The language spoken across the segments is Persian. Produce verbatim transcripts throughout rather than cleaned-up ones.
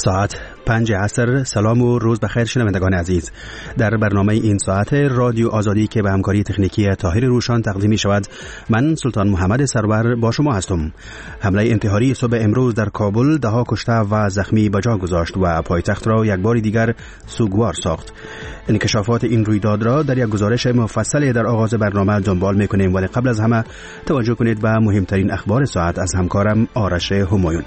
ساعت پنج عصر. سلام و روز بخیر شنوندگان عزیز. در برنامه این ساعت رادیو آزادی که به همکاری تکنیکی طاهر روشان تقدیم می شود، من سلطان محمد سرور با شما هستم. حمله انتحاری صبح امروز در کابل ده ها کشته و زخمی به جا گذاشت و پایتخت را یک بار دیگر سوگوار ساخت. انکشافات این رویداد را در یک گزارش مفصل در آغاز برنامه دنبال می کنیم، ولی قبل از همه توجه کنید به مهمترین اخبار ساعت از همکارم آرش همایون.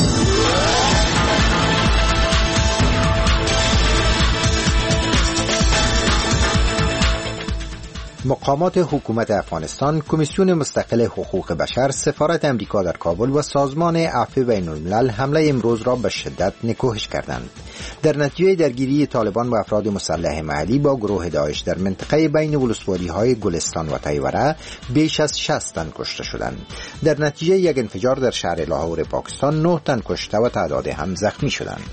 مقامات حکومت افغانستان، کمیسیون مستقل حقوق بشر، سفارت امریکا در کابل و سازمان عفو بین الملل حمله امروز را به شدت نکوهش کردند. در نتیجه درگیری طالبان و افراد مسلح محلی با گروه داعش در منطقه بین ولسوالی‌های گلستان و تیوره بیش از شصت تن کشته شدند. در نتیجه یک انفجار در شهر لاهور پاکستان نه تن کشته و تعداد هم زخمی شدند.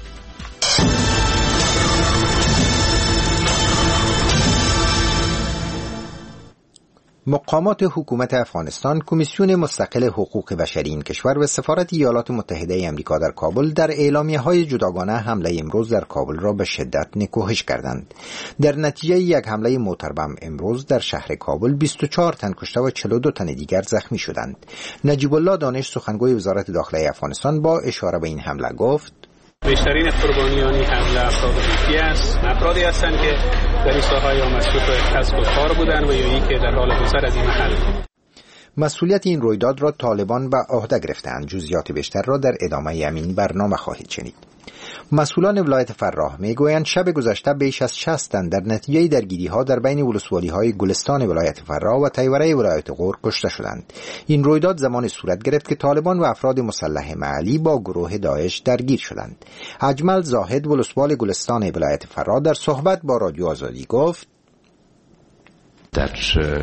مقامات حکومت افغانستان، کمیسیون مستقل حقوق بشری این کشور و سفارت ایالات متحده آمریکا در کابل در اعلامیه‌های جداگانه حمله امروز در کابل را به شدت نکوهش کردند. در نتیجه یک حمله موتربم امروز در شهر کابل بیست و چهار تن کشته و چهل و دو تن دیگر زخمی شدند. نجیب الله دانش، سخنگوی وزارت داخله افغانستان، با اشاره به این حمله گفت: بیشترین قربانیان این حمله افراد ریفی است. افرادی هستند که در این ساحه یا مصروف کسب و کار بودند و یا اینکه که در حال گذر از این محل. مسئولیت این رویداد را طالبان به عهده گرفتند. جزئیات بیشتر را در ادامه همین برنامه خواهید شنید. مسئولان ولایت فراه میگویند شب گذشته بیش از شصت تن در نتیجه درگیری‌ها در بین ولسوالی‌های گلستان ولایت فراه و تیوره ولایت غور کشته شدند. این رویداد زمان صورت گرفت که طالبان و افراد مسلح محلی با گروه داعش درگیر شدند. اجمل زاهد، ولسوال گلستان ولایت فراه، در صحبت با رادیو آزادی گفت: در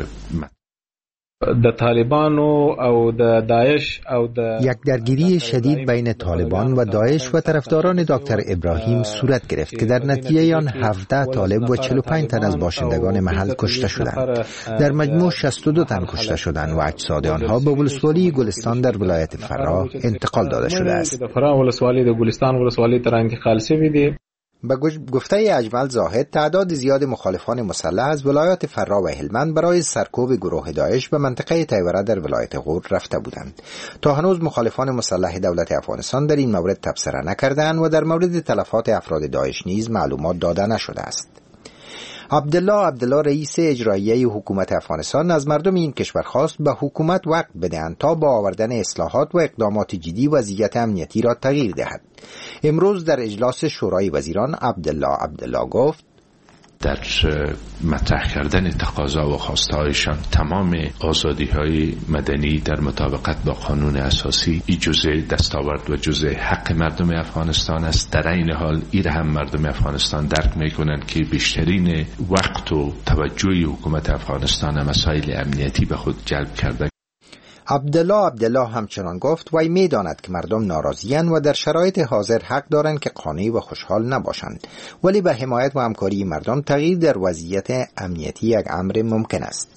د طالبانو او د داعش او د یک درگیری شدید بین طالبان و داعش و طرفداران دکتر ابراهیم صورت گرفت که در نتیجه آن هفده طالب و چهل و پنج تن از باشندگان محل کشته شدند. در مجموع شصت و دو تن کشته شدند و اجساد آنها به ولسوالی گلستان در ولایت فراه انتقال داده شده است. فراه ولسوالی د گلستان ولسوالی ته انتقال شوی دی. به گفته اجمل زاهد، تعداد زیاد مخالفان مسلح از ولایات فراه و هلمند برای سرکوب گروه داعش به منطقه تیوره در ولایت غور رفته بودند. تا هنوز مخالفان مسلح دولت افغانستان در این مورد تبصره نکردند و در مورد تلفات افراد داعش نیز معلومات داده نشده است. عبدالله عبدالله رئیس اجرایی حکومت افغانستان از مردم این کشور خواست به حکومت وقت بدهند تا با آوردن اصلاحات و اقدامات جدی وضعیت امنیتی را تغییر دهد. امروز در اجلاس شورای وزیران عبدالله عبدالله گفت: در مطرح کردن تقاضا و خواستهایشان تمام آزادی‌های مدنی در مطابقت با قانون اساسی ای جزء دستاورد و جزء حق مردم افغانستان است. در این حال این هم مردم افغانستان درک می‌کنند که بیشترین وقت و توجه حکومت افغانستان مسائل امنیتی به خود جلب کرده. عبدالله عبدالله همچنان گفت وی می‌داند که مردم ناراضی‌اند و در شرایط حاضر حق دارند که قانع و خوشحال نباشند، ولی به حمایت و همکاری مردم تغییر در وضعیت امنیتی یک امر ممکن است.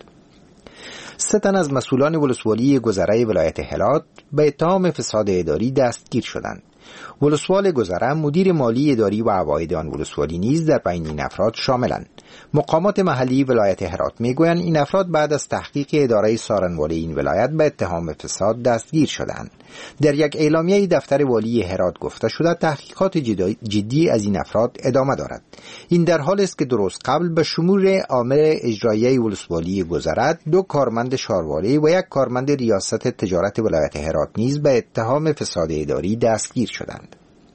سه تن از مسئولان ولسوالی گذره ولایت هرات به اتهام فساد اداری دستگیر شدند. ولسوال گذره، مدیر مالی اداری و عواید آن ولسوالی نیز در بین این افراد شاملند. مقامات محلی ولایت هرات میگویند این افراد بعد از تحقیق اداره سارنوالی این ولایت به اتهام فساد دستگیر شدند. در یک اعلامیه دفتر والی هرات گفته شده تحقیقات جدی از این افراد ادامه دارد. این در حالی است که درست قبل به شمول آمر اجرایی ولسوالی گذره، دو کارمند شاروالی و یک کارمند ریاست تجارت ولایت هرات نیز به اتهام فساد اداری دستگیر شدند.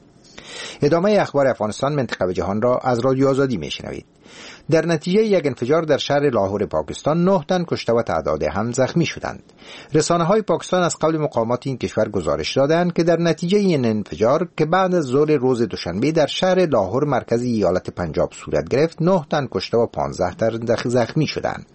ادامه اخبار افغانستان، منطقه و جهان را از رادیو آزادی میشنوید. در نتیجه یک انفجار در شهر لاهور پاکستان نه تن کشته و تعداد هم زخمی شدند. رسانه‌های پاکستان از قبل مقامات این کشور گزارش دادند که در نتیجه این انفجار که بعد از ظهر روز دوشنبه در شهر لاهور مرکز ایالت پنجاب صورت گرفت، نه تن کشته و پانزده تن زخمی شدند.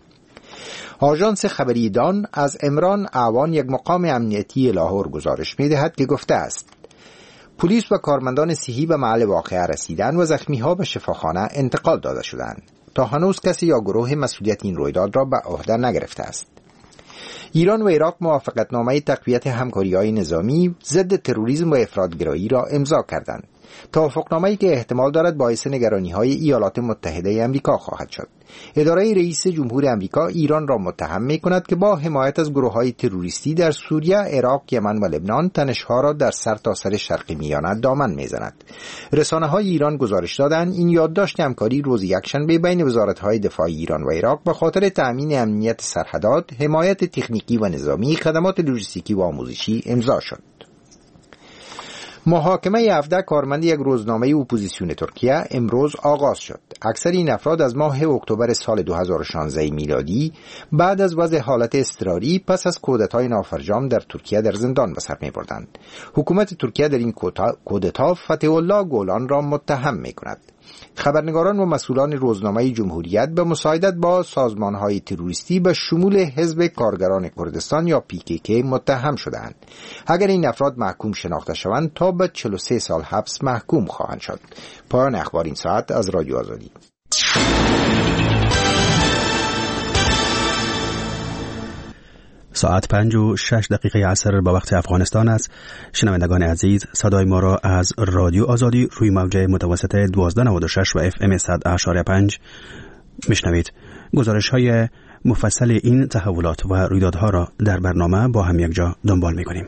آژانس خبری دان از عمران اعوان، یک مقام امنیتی لاهور، گزارش می‌دهد که گفته است پلیس و کارمندان صحی به محل واقعه رسیدند و زخمی‌ها به شفاخانه انتقال داده شدند. تا هنوز کسی یا گروه مسئولیت این رویداد را به عهده نگرفته است. ایران و عراق موافقتنامه تقویت همکاری‌های نظامی ضد تروریسم و افراط‌گرایی را امضا کردند. توافقنامه‌ای که احتمال دارد باعث نگرانی‌های ایالات متحده آمریکا خواهد شد. اداره رئیس جمهور آمریکا ایران را متهم می‌کند که با حمایت از گروه‌های تروریستی در سوریه، عراق، یمن و لبنان تنش‌ها را در سرتاسر شرق میانه دامن می‌زند. رسانه‌های ایران گزارش دادند این یادداشت همکاری روز یکشنبه بین وزارت‌های دفاع ایران و عراق به خاطر تأمین امنیت سرحدات، حمایت تکنیکی و نظامی، خدمات لوجستیکی و آموزشی امضا شد. محاکمه هفده کارمند یک روزنامه اپوزیسیون ترکیه امروز آغاز شد. اکثر این افراد از ماه اکتبر سال دو هزار و شانزده میلادی بعد از وضع حالت اضطراری پس از کودتای نافرجام در ترکیه در زندان به سر می‌بردند. حکومت ترکیه در این کودتا فتح الله گولان را متهم می‌کند. خبرنگاران و مسئولان روزنامه جمهوریت به مساعدت با سازمان‌های تروریستی به شمول حزب کارگران کردستان یا پی کی کی متهم شدند. اگر این افراد محکوم شناخته شوند تا به چهل و سه سال حبس محکوم خواهند شد. پایان اخبار این ساعت از رادیو آزادی. ساعت پنج و شش دقیقه عصر با وقت افغانستان است. شنوندگان عزیز، صدای ما را از رادیو آزادی روی موج متوسط دوازده نود و شش و اف ام صد اشاری پنج میشنوید. گزارش های مفصل این تحولات و رویدادها را در برنامه با هم یک جا دنبال می‌کنیم.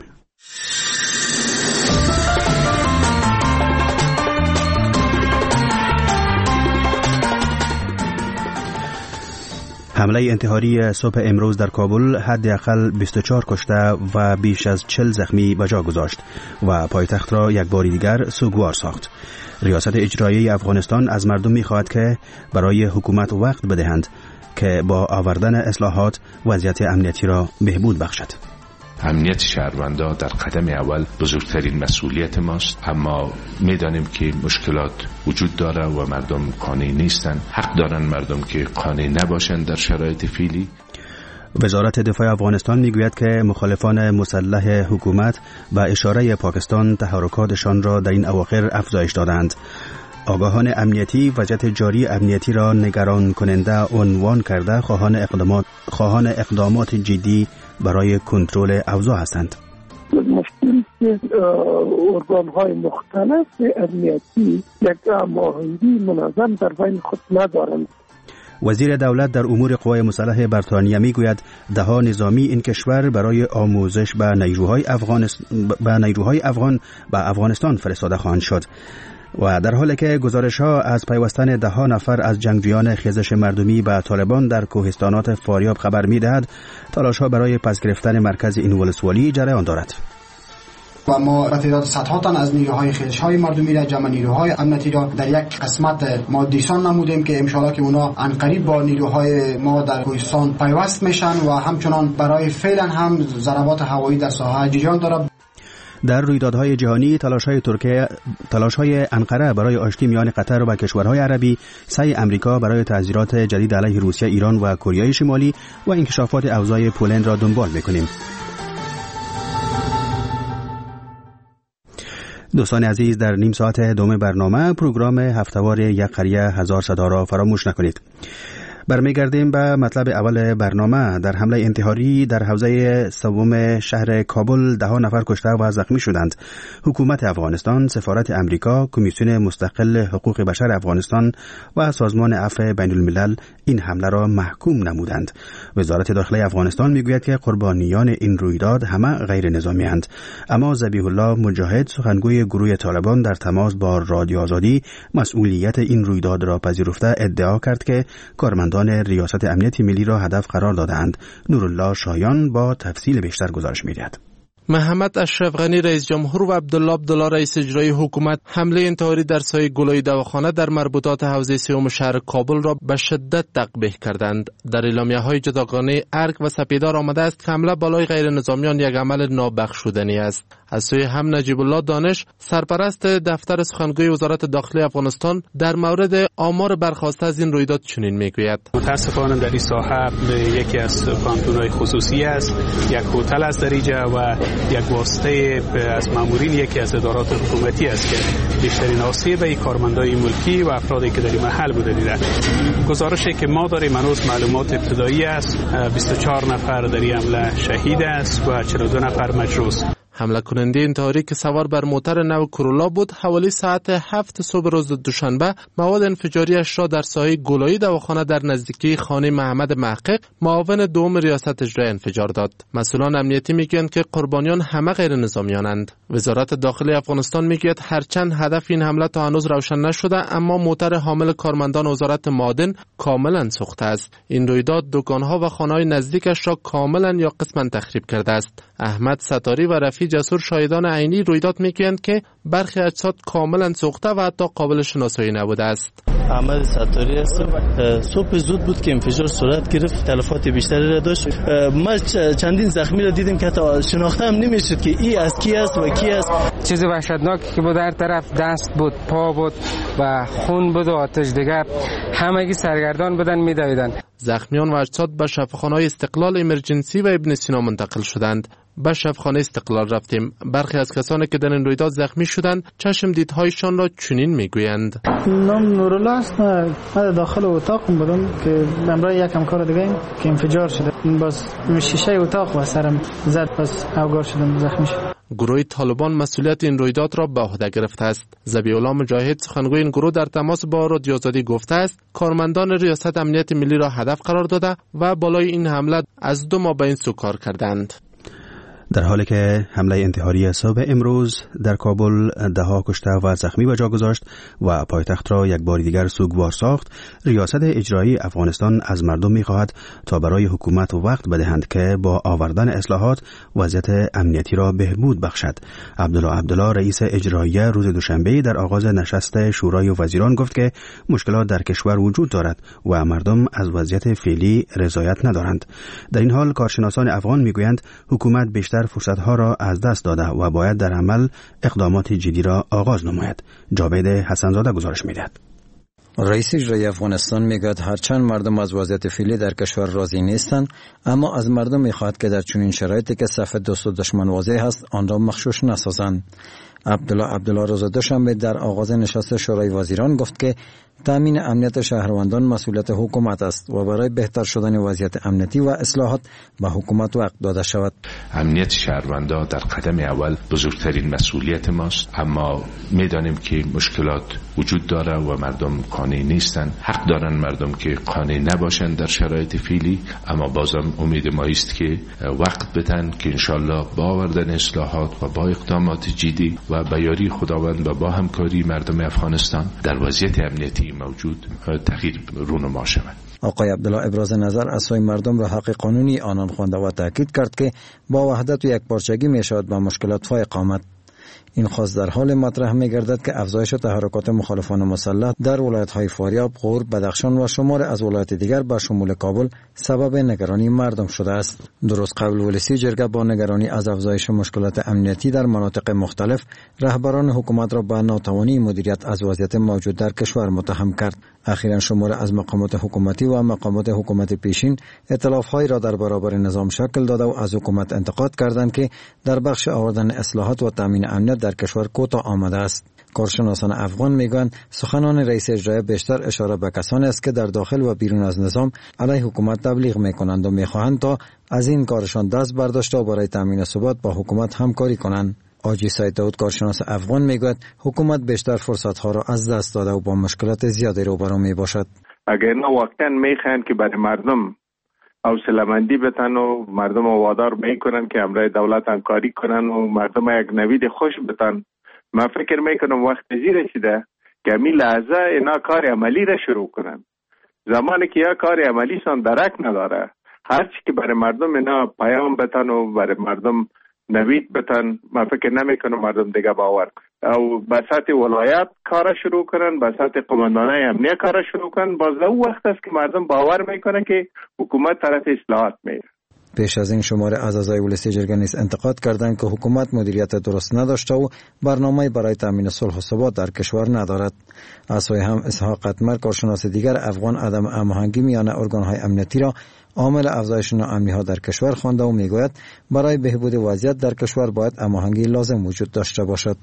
حمله انتحاری صبح امروز در کابل حداقل بیست و چهار کشته و بیش از چهل زخمی به جا گذاشت و پایتخت را یک بار دیگر سوگوار ساخت. ریاست اجرایی افغانستان از مردم می‌خواهد که برای حکومت وقت بدهند که با آوردن اصلاحات وضعیت امنیتی را بهبود بخشد. امنیت شهروندا در قدم اول بزرگترین مسئولیت ماست، اما میدانیم که مشکلات وجود داره و مردم قانع نیستن. حق دارن مردم که قانع نباشند در شرایط فعلی. وزارت دفاع افغانستان میگوید که مخالفان مسلح حکومت به اشاره پاکستان تحرکاتشان را در این اواخر افزایش دادند. آگاهان امنیتی وضعیت جاری امنیتی را نگران کننده عنوان کرده خواهان اقدامات خواهان اقدامات جدی برای کنترل اوضاع هستند. مشکلی که ارگان‌های مختلف امنیتی یک هماهنگی منظم در بین خود ندارند. وزیر دولت در امور قوای مسلح بریتانیا میگوید دهها نظامی این کشور برای آموزش به نیروهای افغان به نیروهای افغان به افغانستان فرستاده خواهند شد. و در حالی که گزارش‌ها از پیوستن ده ها نفر از جنگجویان خیزش مردمی به طالبان در کوهستانات فاریاب خبر می‌دهد، تلاش‌ها برای پس گرفتن مرکز این ولسوالی جریان دارد. و ما به تعداد صدها تن از نیروهای خیزش‌های مردمی را جمع نیروهای امنیتی را در یک قسمت ما دیسان نمودیم که انشالله که اونا عنقریب با نیروهای ما در کوهستان پیوست میشن و همچنان برای فعلا هم ضربات هوایی در ساحه جریان دارد. در رویدادهای جهانی تلاش‌های ترکیه تلاش‌های انقره برای آشتی میان قطر و کشورهای عربی، سعی امریکا برای تعزیرات جدید علیه روسیه، ایران و کره شمالی و انکشافات اوضاع پولند را دنبال می‌کنیم. دوستان عزیز، در نیم ساعت دوم برنامه پروگرام هفته‌وار یک قریه هزار صدا را فراموش نکنید. برمیگردیم به مطلب اول برنامه. در حمله انتحاری در حوزه سوم شهر کابل ده ها نفر کشته و زخمی شدند. حکومت افغانستان، سفارت امریکا، کمیسیون مستقل حقوق بشر افغانستان و سازمان عفو بین الملل این حمله را محکوم نمودند. وزارت داخله افغانستان میگوید که قربانیان این رویداد همه غیر نظامی اند. اما ذبیح الله مجاهد، سخنگوی گروه طالبان، در تماس با رادیو آزادی مسئولیت این رویداد را پذیرفته ادعا کرد که کارمند ریاست امنیت ملی را هدف قرار دادند. نورالله شایان با تفصیل بیشتر گزارش می‌دهد. محمد اشرف غنی رئیس جمهور و عبدالله عبدالله رئیس اجرایی حکومت حمله انتحاری در سایه گلای دواخانه در مربوطات حوزه سوم شهر کابل را به شدت تقبیح کردند. در اعلامیه‌های جداگانه ارگ و سپیدار آمده است که حمله بالای غیر نظامیان یک عمل نابخشودنی است. از سوی هم نجیب الله دانش، سرپرست دفتر سخنگوی وزارت داخله افغانستان، در مورد آمار برخواسته از این رویداد چنین میگوید: متاسفانه در این ساحه یکی از پانتون‌های خصوصی است، یک هتل است در اینجا و یک واسطه از مامورین یکی از ادارات حکومتی است که بیشترین آسیب به کارمندای ملکی و افرادی که در این محل بوده دیده. گزارشی که ما داریم هنوز معلومات ابتدایی است. بیست و چهار نفر در این حمله شهید است و چهل و دو نفر مجروح. حمله کننده انتحاری که سوار بر موتر نو کرولا بود حوالی ساعت هفت صبح روز دوشنبه مواد انفجاریش را در سایه گلایی دواخانه در نزدیکی خانه محمد محقق معاون دوم ریاست اجرایی انفجار داد. مسئولان امنیتی میگویند که قربانیان همه غیر نظامیانند. وزارت داخلی افغانستان میگوید هرچند هدف این حمله تا هنوز روشن نشده اما موتر حامل کارمندان وزارت معادن کاملا سوخته است. این رویداد دکانها و خانه‌های نزدیکش را کاملا یا قسما تخریب کرده است. احمد ستاری و رفیع جسور شاهدان عینی رویداد میگویند که برخی اجساد کاملا سوخته و حتی قابل شناسایی نبوده است. احمد ستاری هستم. صبح زود بود که انفجار صورت گرفت، تلفات بیشتری را داشت. ما چندین زخمی را دیدیم که حتی شناخته هم نمیشد که این از کی است و کی است. چیز وحشتناکی که بود، هر طرف دست بود، پا بود و خون بود و آتش دیگه همگی سرگردان بودن میدویدن. زخمیان و اجساد به شفاخانه‌های استقلال امرجنسی و ابن سینا منتقل شدند. به شفاخانه استقلال رفتیم. برخی از کسانی که در این رویداد زخمی شدند چشم دیدهایشان را چنین میگویند. نام نورالله است. من داخل اتاق بودم که همراه یک همکار دیگه که انفجار شده. باز شیشه اتاق و سرم زد، پس اوگار شدم، زخمی شدم. گروه طالبان مسئولیت این رویداد را به عهده گرفته است. ذبیح الله مجاهد سخنگوی این گروه در تماس با رادیو آزادی گفته است کارمندان ریاست امنیت ملی را هدف قرار داده و بالای این حمله از دو ماه به این سو کار کردند. در حالی که حمله انتحاری صبح امروز در کابل دهها کشته و زخمی به جا گذاشت و پایتخت را یک بار دیگر سوگوار ساخت، ریاست اجرایی افغانستان از مردم می‌خواهد تا برای حکومت وقت بدهند که با آوردن اصلاحات وضعیت امنیتی را بهبود بخشد. عبدالله عبدالله رئیس اجرایی روز دوشنبه در آغاز نشست شورای وزیران گفت که مشکلات در کشور وجود دارد و مردم از وضعیت فعلی رضایت ندارند. در این حال کارشناسان افغان میگویند حکومت بیشتر فرصتها را از دست داده و باید در عمل اقدامات جدی را آغاز نماید. جاوید حسنزاده گزارش می‌دهد. رئیس اجرایی افغانستان میگوید هرچند مردم از وضعیت فعلی در کشور راضی نیستند اما از مردم میخواهد که در چنین شرایطی که صف دوست و دشمن واضح است آن را مغشوش نسازند. عبدالله عبدالله روز دوشنبه در آغاز نشست شورای وزیران گفت که تامین امنیت شهروندان مسئولیت حکومت است و برای بهتر شدن وضعیت امنیتی و اصلاحات به حکومت وقت داده شود. امنیت شهروندان در قدم اول بزرگترین مسئولیت ماست، اما میدانیم که مشکلات وجود داره و مردم قانع نیستند. حق دارن مردم که قانع نباشند در شرایط فعلی، اما بازم امید ما است که وقت بدن که انشالله با آوردن اصلاحات و با اقدامات جدی و با یاری خداوند و با همکاری مردم افغانستان در وضعیت امنیتی موجود تغییر رونما شود. آقای عبدالله ابراز نظر از سوی مردم را حق قانونی آنان خوانده و تاکید کرد که با وحدت و یکپارچگی می شود با مشکلات فائق آمد. این خاص در حال مطرح می گردد که افزایش تحرکات مخالفان مسلح در ولایت‌های فاریاب، غور، بدخشان و شمار از ولایت دیگر به شمول کابل سبب نگرانی مردم شده است. درست قبل ولسی جرگه با نگرانی از افزایش مشکلات امنیتی در مناطق مختلف رهبران حکومت را به ناتوانی مدیریت از وضعیت موجود در کشور متهم کرد. اخیراً شمار از مقامات حکومتی و مقامات حکومت پیشین ائتلاف‌هایی را در برابر نظام شکل داده و از حکومت انتقاد کردند که در بخش آوردن اصلاحات و تامین امنیت در کشور کوتاه آمده است. کارشناسان افغان میگویند سخنان رئیس اجرایی بیشتر اشاره به کسانی است که در داخل و بیرون از نظام علیه حکومت تبلیغ میکنند و میخواهند تا از این کارشان دست برداشته و برای تامین ثبات با حکومت همکاری کنند. آجی سید داود کارشناس افغان میگوید حکومت بیشتر فرصتها را از دست داده و با مشکلات زیادی روبرو میباشد. اگر نه واقعا میخواهند که برای مردم حوصله‌مندی بتن و مردم وادار میکنن که همراه دولت همکاری کنن و مردم یک نوید خوش بتن، من فکر میکنم وقت زیر رسیده که همین لحظه اینا کار عملی را شروع کنن. زمانی که یا کار عملی سان درک نداره، هرچی که برای مردم اینا پیام بتن و برای مردم نوید بتن، من فکر نمیکنم مردم دیگه باور کنن. او به سطح ولایت کار شروع کنن، به سطح قماندانای امنیت کار شروع کنن، باز او وقت است که مردم باور میکنن که حکومت طرف اصلاحات میره. پیش از این شمار از اعضای ولسی جرگه نیز انتقاد کردند که حکومت مدیریت درست نداشته و برنامه‌ای برای تامین صلح و ثبات در کشور ندارد. از سوی هم اسحاق قطمر کارشناس دیگر افغان عدم هماهنگی میان ارگان‌های امنیتی را عامل افزایش ناامنی‌ها در کشور خوانده و میگوید برای بهبود وضعیت در کشور باید هماهنگی لازم وجود داشته باشد.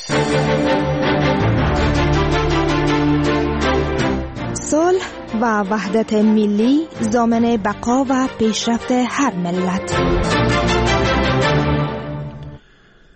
صلح و وحدت ملی ضامن بقا و پیشرفت هر ملت.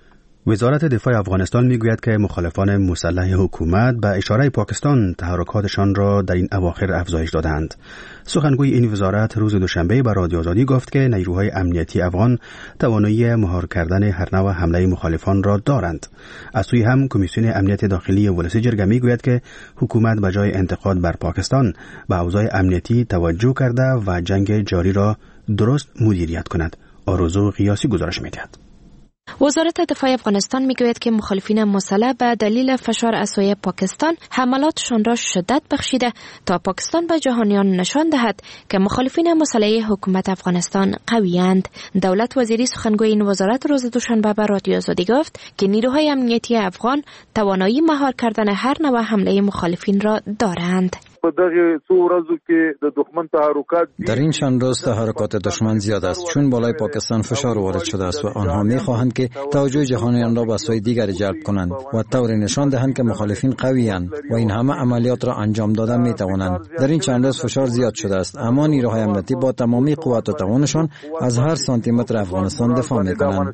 وزارت دفاع افغانستان میگوید که مخالفان مسلح حکومت به اشاره پاکستان تحرکاتشان را در این اواخر افزایش دادند. سخنگوی این وزارت روز دوشنبه به رادیو آزادی گفت که نیروهای امنیتی افغان توانایی مهار کردن هر نوع حمله مخالفان را دارند. از سوی هم کمیسیون امنیت داخلی ولس جرگه میگوید که حکومت به جای انتقاد بر پاکستان به اوضاع امنیتی توجه کرده و جنگ جاری را درست مدیریت کند. آرزو قیاسی گزارش می‌دهد. وزارت دفاع افغانستان میگوید که مخالفین مسلح به دلیل فشار از سوی پاکستان حملاتشان را شدت بخشیده تا پاکستان به جهانیان نشان دهد که مخالفین مسلح حکومت افغانستان قوی‌اند. دولت وزیری سخنگوی این وزارت روز دوشنبه به رادیو آزادی گفت که نیروهای امنیتی افغان توانایی مهار کردن هر نوع حمله مخالفین را دارند. در این چند روز تحرکات دشمن زیاد است چون بالای پاکستان فشار وارد شده است و آنها می‌خواهند که توجه جهانیان را به سوی دیگری جلب کنند و طوری نشان دهند که مخالفین قوی‌اند و این همه عملیات را انجام دادن می‌توانند. در این چند روز فشار زیاد شده است اما نیروهای امنیتی با تمامی قوت و توانشان از هر سانتی متر افغانستان دفاع می‌کنند.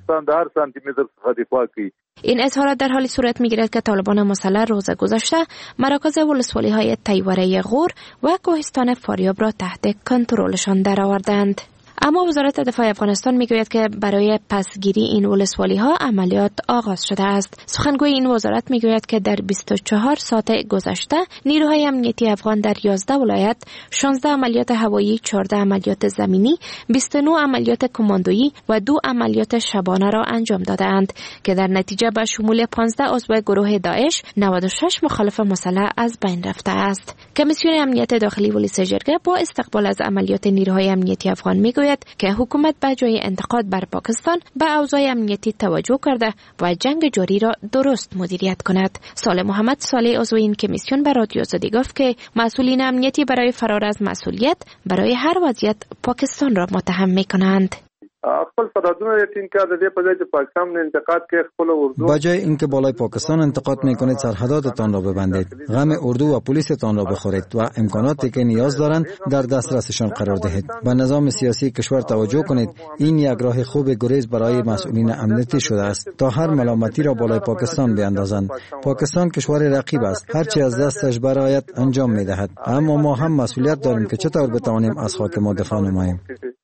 این اظهارات در حالی صورت می‌گیرد که طالبان مسلح روز گذشته مراکز ولسوالی‌های تیوره غور و کوهستان فاریاب را تحت کنترلشان درآوردند. اما وزارت دفاع افغانستان میگوید که برای پسگیری این ولسوالی ها عملیات آغاز شده است. سخنگوی این وزارت میگوید که در بیست و چهار ساعت گذشته نیروهای امنیتی افغان در یازده ولایت شانزده عملیات هوایی، چهارده عملیات زمینی، بیست و نه عملیات کماندویی و دو عملیات شبانه را انجام دادند که در نتیجه به شمول پانزده عضو گروه داعش، نود و شش مخالف مسلح از بین رفته است. کمیسیون امنیت داخلی ولس جرگه با استقبال از عملیات نیروهای امنیتی افغان میگوید که حکومت به جای انتقاد بر پاکستان به اوضاع امنیتی توجه کرده و جنگ جاری را درست مدیریت کند. صالح محمد صالح عضو این کمیسیون به رادیو آزادی گفت که مسئولین امنیتی برای فرار از مسئولیت برای هر وضعیت پاکستان را متهم می‌کنند. خپل سرحدونه یقین کرده دی په ځای چې پاکستان انتقاد کوي خپل اردو بجای اینکه بالای پاکستان انتقاد میکنید سرحداتتان را ببندید، غم اردو و پلیستان را بخورید و امکاناتی که نیاز دارند در دسترسشان قرار دهید. به نظام سیاسی کشور توجه کنید. این یک راه خوب گریز برای مسئولین امنیتی شده است تا هر ملامتی را بالای پاکستان بیاندازند. پاکستان کشور رقیب است، هرچی از دستش برایت انجام میدهد، اما ما هم مسئولیت داریم که چطور بتوانیم از خاک ما دفاع نماییم.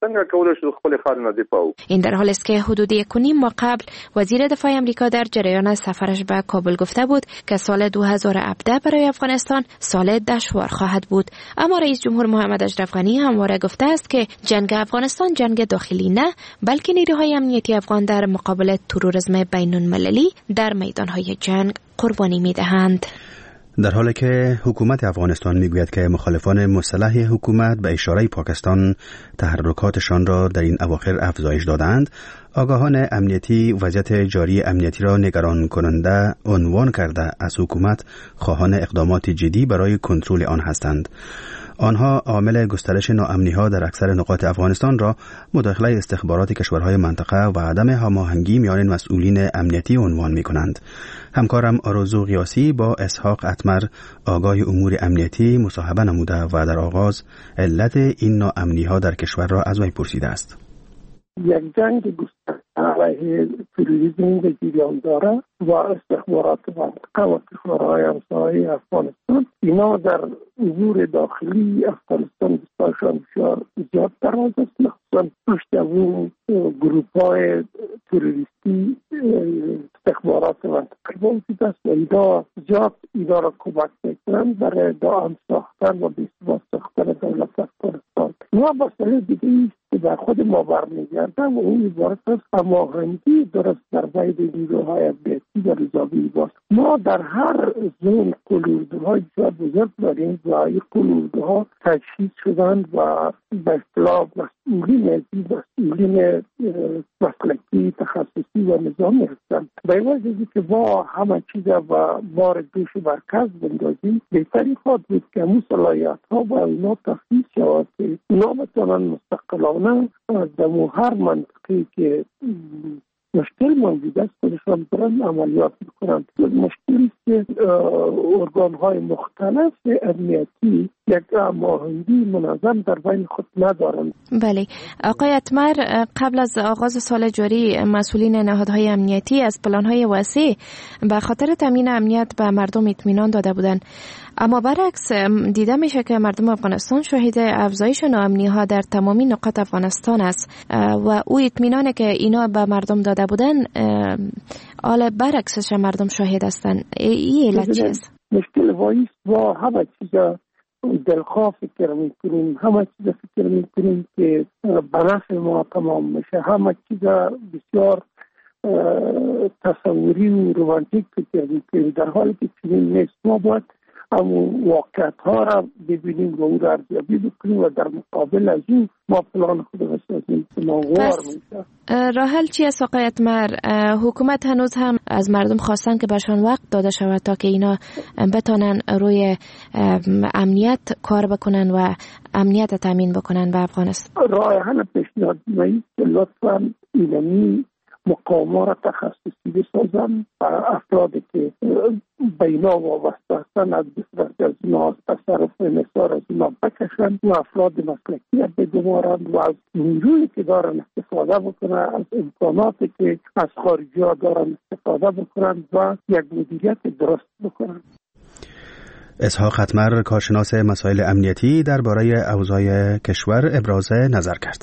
این در حالی است که حدود یک و نیم ماه قبل وزیر دفاع آمریکا در جریان سفرش به کابل گفته بود که سال دو هزار و هفده برای افغانستان سال دشوار خواهد بود. اما رئیس جمهور محمد اشرف غنی همواره گفته است که جنگ افغانستان جنگ داخلی نه، بلکه نیروهای امنیتی افغان در مقابل تروریسم بین المللی در میدانهای جنگ قربانی می‌دهند. در حالی که حکومت افغانستان میگوید که مخالفان مسلح حکومت به اشاره پاکستان تحرکاتشان را در این اواخر افزایش دادند، آگاهان امنیتی وضعیت جاری امنیتی را نگران کننده عنوان کرده از حکومت خواهان اقدامات جدی برای کنترل آن هستند. آنها عامل گسترش ناامنی‌ها در اکثر نقاط افغانستان را مداخله استخبارات کشورهای منطقه و عدم هماهنگی میان مسئولین امنیتی عنوان می‌کنند. همکارم آرزو قیاسی با اسحاق اتمر آگاه امور امنیتی مصاحبه نموده و در آغاز علت این ناامنی‌ها در کشور را از وی پرسیده است. یک جنگ گسترده علیه تروریسم به جریان داره و استخبارات منطقه و کشورهای همسایه افغانستان اینا در امور داخلی افغانستان بسیارشان بسیار زیاد دراز است، مخصوصا پشت اون گروپ‌های تروریستی استخبارات منطقه موجود است و اینا زیاد اینا را کمک میکنند برای دام ساختن و بی‌ثبات ساختن دولت افغانستان. ما مسئله دیگه که در خود ما برمیگرده و اون عبارت از هماهنگی درست در بین نیروهای امنیتی و نظامی باست. ما در هر زون قلوردوهای بسیار بزرگ داریم و این قلوردوها تجهیز شدند و به اصطلاح مسئولین از این مسئولین مسلکی تخصصی و نظامی هستند. به وجه که با همه چیز و بار دوش مرکز بندازیم، بهترین خواهد بود که همون صلاحیت ها و اونا تخصیص شود که اونا بتوانند مستقلانه در هر منطقی که مشکل موجود است خودشان برن عملیات میکنند. مشکلی که ارگان های مختلف امنیتی یک هماهنگی منظم در بین خود ندارند. بله آقای اتمر، قبل از آغاز سال جاری مسئولین نهادهای امنیتی از پلان‌های وسیع به خاطر تامین امنیت به مردم اطمینان داده بودند، اما برعکس دیده میشه که مردم افغانستان شاهد افزایش ناامنی‌ها در تمامی نقاط افغانستان است و او اطمینانی که اینا به مردم داده بودن حالا برعکسش مردم شاهد هستند. این علت چی است؟ مشکل وایست و همه چیزا دلخواه فکر میکنیم، همه چیزا فکر میکنیم که به نفع ما تمام میشه، همه چیزا بسیار تصوری و رومانتیک فکر میکنیم، در حالی که چنین نیست. ما باید اما واقعیت ها را ببینیم و او را ارزیابی بکنیم و در مقابل از این ما پلان خود بسازیم که ناگوار میشه. راه حل چی است آقای اتمر؟ حکومت هنوز هم از مردم خواستن که بهشان وقت داده شود تا که اینا بتانن روی امنیت کار بکنن و امنیت تامین بکنن به افغانستان. راه حل پیشنهاد می‌کنم که لطفاً اینمی مقام‌ها را تخصصی بسازن، افرادی که به اینا وابسته هستند از بسیاری از اینا تصرف انحصار از اینا بکشند و افراد مسلکی بگمارند و از نیرویی که دارن استفاده بکنند، از امکاناتی که از خارجی ها دارن استفاده بکنند و یک مدیریت درست بکنند. اسحاق اتمر، کارشناس مسائل امنیتی، درباره اوضاع کشور ابراز نظر کرد.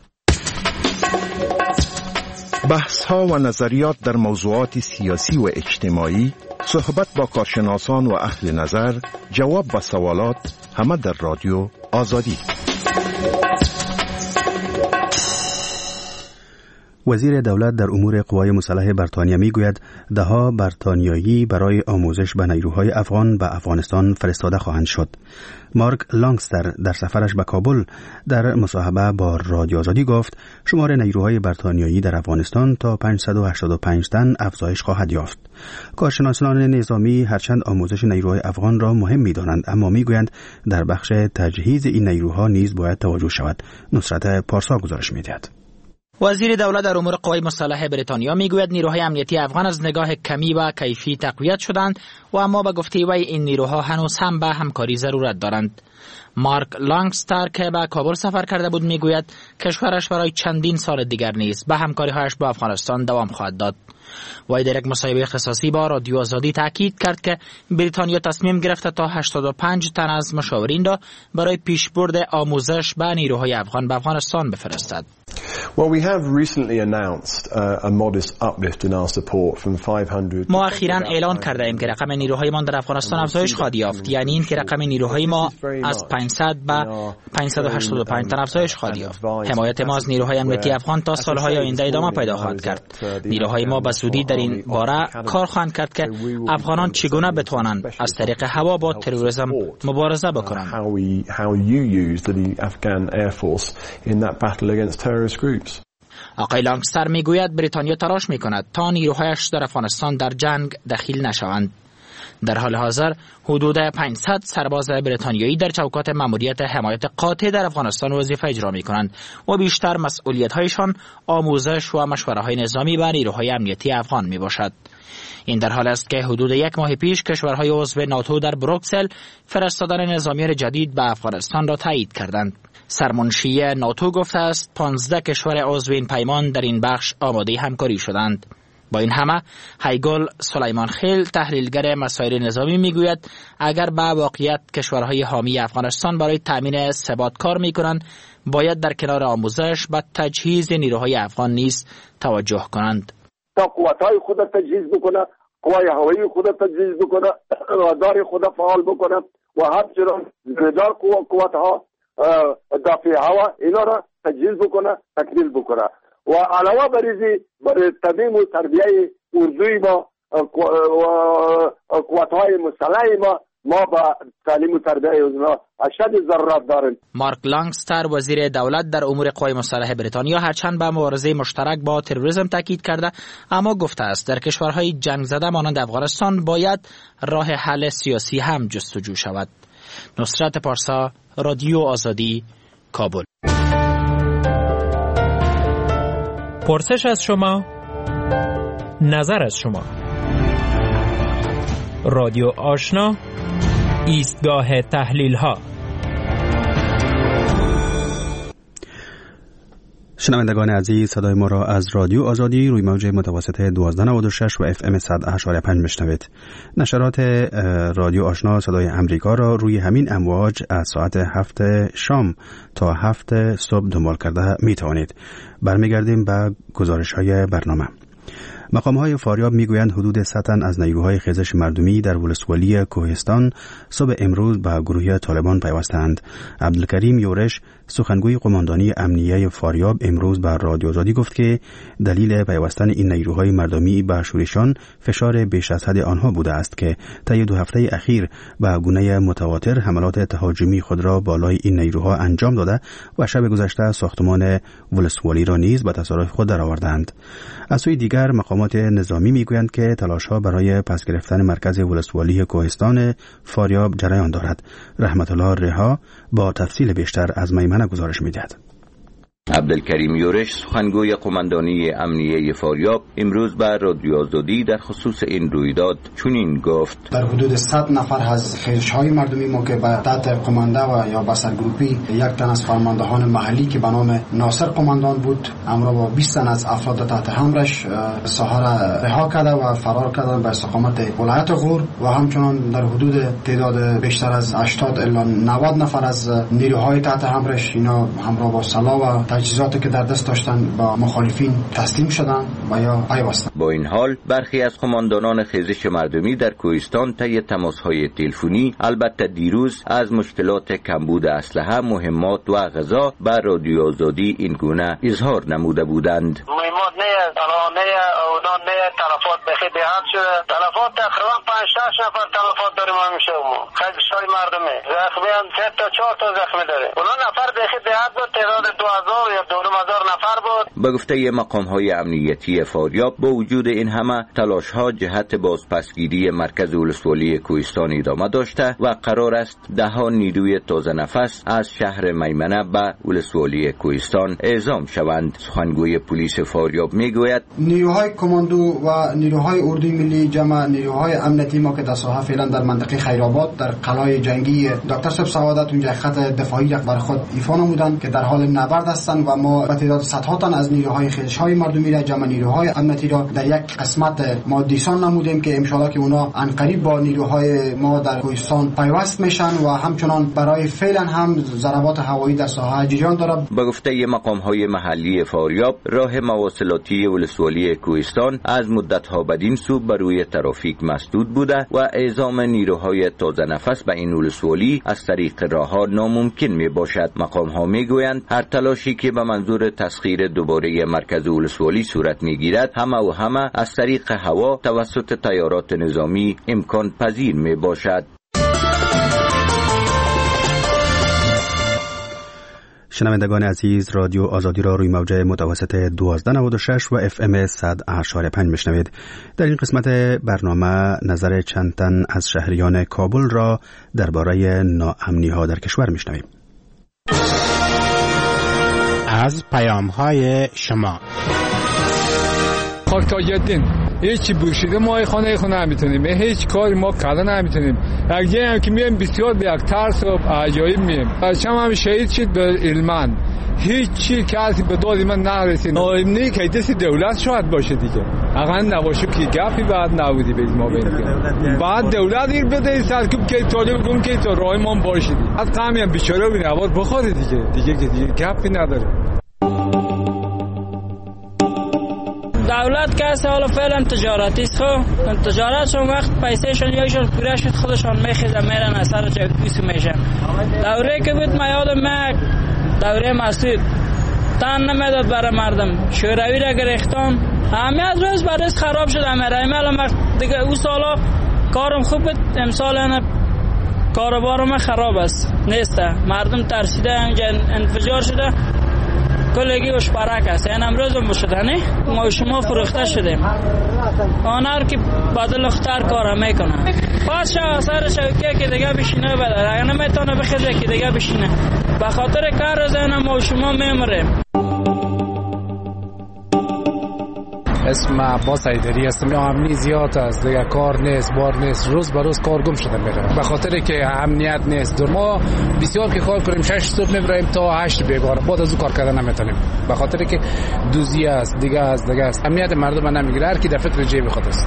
بحث‌ها و نظریات در موضوعات سیاسی و اجتماعی، صحبت با کارشناسان و اهل نظر، جواب به سوالات، همه در رادیو آزادی. وزیر دولت در امور قوای مسلح بریتانیا میگوید دهها بریتانیایی برای آموزش به نیروهای افغان به افغانستان فرستاده خواهند شد. مارک لانگستر در سفرش به کابل در مصاحبه با رادیو آزادی گفت شمار نیروهای بریتانیایی در افغانستان تا پانصد و هشتاد و پنج تن افزایش خواهد یافت. کارشناسان نظامی هرچند آموزش نیروهای افغان را مهم می‌دانند، اما میگویند در بخش تجهیز این نیروها نیز باید توجه شود. نصرت پارسا گزارش می‌دهد. وزیر دولت در امور قوای مسلح بریتانیا میگوید نیروهای امنیتی افغان از نگاه کمی و کیفی تقویت شدند و اما به گفته وی این نیروها هنوز هم به همکاری ضرورت دارند. مارک لانگستر که به کابل سفر کرده بود میگوید کشورش برای چندین سال دیگر نیز به همکاری‌هایش با افغانستان دوام خواهد داد. وی در یک مصاحبه اختصاصی با رادیو آزادی تاکید کرد که بریتانیا تصمیم گرفته تا هشتاد و پنج تن از مشاورین را برای پیشبرد آموزش به نیروهای افغان به افغانستان بفرستد. Well, we have recently announced uh, a modest uplift in our support from five hundred. ما اخیراً اعلان کرده ایم که رقم نیروهایمان در افغانستان افزایش خواهد یافت، یعنی این که رقم نیروهای ما از پانصد به پانصد و هشتاد و پنج تن افزایش خواهد یافت. حمایت ما از نیروهای امنیتی افغان تا سالهای آینده ادامه پیدا خواهد کرد. نیروهای ما به زودی در این باره کار خواهند کرد که افغانان چگونه بتوانند از طریق هوا با تروریسم مبارزه بکنند. آقای لانگستر میگوید بریتانیا تلاش میکند تا نیروهایش در افغانستان در جنگ دخیل نشوند. در حال حاضر حدود پانصد سرباز بریتانیایی در چوکات ماموریت حمایت قاطع در افغانستان وظیفه اجرا میکنند و بیشتر مسئولیت‌هایشان آموزش و مشوره‌های نظامی به نیروهای امنیتی افغان میباشد. این در حال است که حدود یک ماه پیش کشورهای عضو ناتو در بروکسل فرستادن نظامیان جدید به افغانستان را تایید کردند. سرمنشی ناتو گفته است پانزده کشور عضو این پیمان در این بخش آماده همکاری شدند. با این همه هیگل سلیمان خیل تحلیلگر مسائل نظامی میگوید اگر به واقعیت کشورهای حامی افغانستان برای تامین ثبات کار میکنند باید در کنار آموزش به تجهیز نیروهای افغان نیز توجه کنند. تا قوت‌های خود تجهیز بکنه، قوای هوایی خود تجهیز بکنه، رادار خود فعال بکنه و همچنان رادار قوت‌ها دافع هوا اینا را تجهیز بکنه، تکمیل بکنه و علاوه بر این برای تعلیم و تربیه اردوی ما و قوت‌های مسلح ما ما با تعلیم و تربیه اونا اشد ضرورت داریم. مارک لانگستر وزیر دولت در امور قوای مسلح بریتانیا هرچند به مبارزه مشترک با تروریسم تاکید کرده اما گفته است در کشورهای جنگ زده مانند افغانستان باید راه حل سیاسی هم جستجو شود. نصرت پارسا، رادیو آزادی، کابل. پرسش از شما، نظر از شما. رادیو آشنا، ایستگاه تحلیل ها. شنوندگان عزیز، صدای ما را از رادیو آزادی روی موج متوسط دوازده نود و شش و اف ام صد و هشت و پنج میشنوید. نشرات رادیو آشنا صدای امریکا را روی همین امواج از ساعت هفت شام تا هفت صبح دنبال کرده می توانید. برمیگردیم به گزارش های برنامه. مقام‌های فاریاب میگویند حدود صد تن از نیروهای خیزش مردمی در ولسوالی کوهستان صبح امروز به گروه طالبان پیوستند. عبدالکریم یورش، سخنگوی قماندانی امنیه فاریاب، امروز به رادیو آزادی گفت که دلیل پیوستن این نیروهای مردمی به شورشان فشار بیش از حد آنها بوده است که طی دو هفته اخیر به گونه متواتر حملات تهاجمی خود را بالای این نیروها انجام داده و شب گذشته ساختمان ولسوالی را نیز به تصرف خود درآوردند. از سوی دیگر مقامات نظامی میگویند که تلاش‌ها برای پس گرفتن مرکز ولسوالی کوهستان فاریاب جریان دارد. رحمت الله رها با تفصیل بیشتر از میمنه گزارش می‌دهد. عبدالکریم یورش، سخنگوی قماندانی امنیه فاریاب، امروز به رادیو آزادی در خصوص این رویداد چنین گفت: در حدود صد نفر از خیزش‌های مردمی ما که به تحت قمانده و یا به سرگروپی یک تن از فرماندهان محلی که به نام ناصر قماندان بود، امروز با بیست تن از افراد تحت امرش ساحه را رها کرده و فرار کردند به استقامت ولایت غور و همچنان در حدود تعداد بیشتر از هشتاد الی نود نفر از نیروهای تحت امرش اینا همراه با سلاح و تجهیزاتی که در دست داشتن با مخالفین تسلیم شدن و یا پیوستن. با این حال برخی از قماندانان خیزش مردمی در کوهستان طی تماس‌های تلفنی البته دیروز از مشکلات کمبود اسلحه، مهمات و غذا بر رادیو آزادی این گونه اظهار نموده بودند. مهمات نه الان نه اونان نه تلفات بخی به هم شده. تلفات تقریبا پنج شش نفر تلفات داریم همیشه ما. خیزش‌های مردمی زخمی هم سه تا چهار تا زخمی داره. اونان نفر بخی به هم بود، تعداد دو هزار یا دو هزار نفر بود. به گفته مقام‌های امنیتی فاریاب، با وجود این همه تلاش‌ها جهت بازپسگیری مرکز ولسوالی کوهستان ادامه داشته و قرار است ده ها نیروی تازه نفس از شهر میمنه به ولسوالی کوهستان اعزام شوند. سخنگوی پلیس فاریاب میگوید نیروهای کماندو و نیروهای اردوی ملی جمع نیروهای امنیتی ما که در ساحه فعلا در منطقه خیرآباد در قلعه جنگی دکتر صبح سعادت اونجا خط دفاعی یک بر خود ایفا نمودند که در حال نبرد هستند و ما به تعداد صدها تن از نیروهای خیزش‌های مردمی را جمع نیروهای امنیتی را در یک قسمت ما دیسان نمودیم که ان شاءالله که اونا عنقریب با نیروهای ما در کوهستان پیوست میشن و همچنان برای فعلا هم ضربات هوایی در ساحه جریان دارد. به گفته مقام‌های محلی فاریاب، راه مواصلاتی ولسوالی کوهستان از مدت‌ها بدین سو بر روی ترافیک مسدود بوده و اعزام نیروهای تازه نفس به این ولسوالی از طریق راه‌ها ناممکن میباشد. مقام‌ها میگویند هر تلاشی که به منظور تسخیر دوباره مرکز ولسوالی صورت میگیرد همه و همه از طریق هوا توسط تیارات نظامی امکان پذیر می باشد. شنوندگان عزیز، رادیو آزادی را روی موج متوسط دوازده نود و شش و اف ام صد و هشت و پنج میشنوید. در این قسمت برنامه نظر چند تن از شهریان کابل را درباره ناامنی ها در کشور میشنویم. از پیام‌های شما. خاک تا جدین هیچی بوشیده ما خانه خونه نمیتونیم، هیچ کاری ما کردن نمیتونیم. اگه هم که میایم بسیار به یک ترس و عجایب میایم. بچه‌م هم شهید شد به علمان، هیچ چی کسی به داد من نرسید. ناامنی که دست دولت شاید باشه دیگه، اگر نباشه که گپی بعد نبودی به ما بگیم. بعد دولت این بده سرکوب که طالب گم که تو راه ما باشه. از قومی هم بیچاره و نوار بخوره دیگه، دیگه که دیگه گپی نداره. دولت که حالا فعلا تجارتی است، خب تجارتشون وقت پیسهشون یایشون پوره شد خودشون میخیزن میرن اثر جوکیس میشن. دوره که بود ما یادم میاد دوره مسعود تن نمیداد برای مردم، شوروی را گرفتن همه از روز بعد از خراب شد. همه دیگه او سالا کارم خوب بود، امسال انا کاروبارم خراب است نیست، مردم ترسیده، اینجا انفجار شده کلگی وش پرک است. این امروز هم شده نه ما شما فروخته شدیم، آنهار که بدل اختر کار میکنه پس شو اثر شوکیه که دیگه بشینه بداره، اگر نمیتونه بخیزه که دیگه بشینه، به خاطر کار زن ما شما میمریم. اسم عباس حیدری هستم. امنی زیاد است دیگه، کار نیست، بار نیست، روز به روز کار گم شده میره به خاطر که امنیت نیست. در ما بسیار که کار کنیم شش صبح میبریم تا هشت بیگار، بعد از اون کار کردن نمیتونیم به خاطر که دوزی است دیگه است دیگه است. امنیت مردم نمیگیره، هر کی در فکر جیب خود است.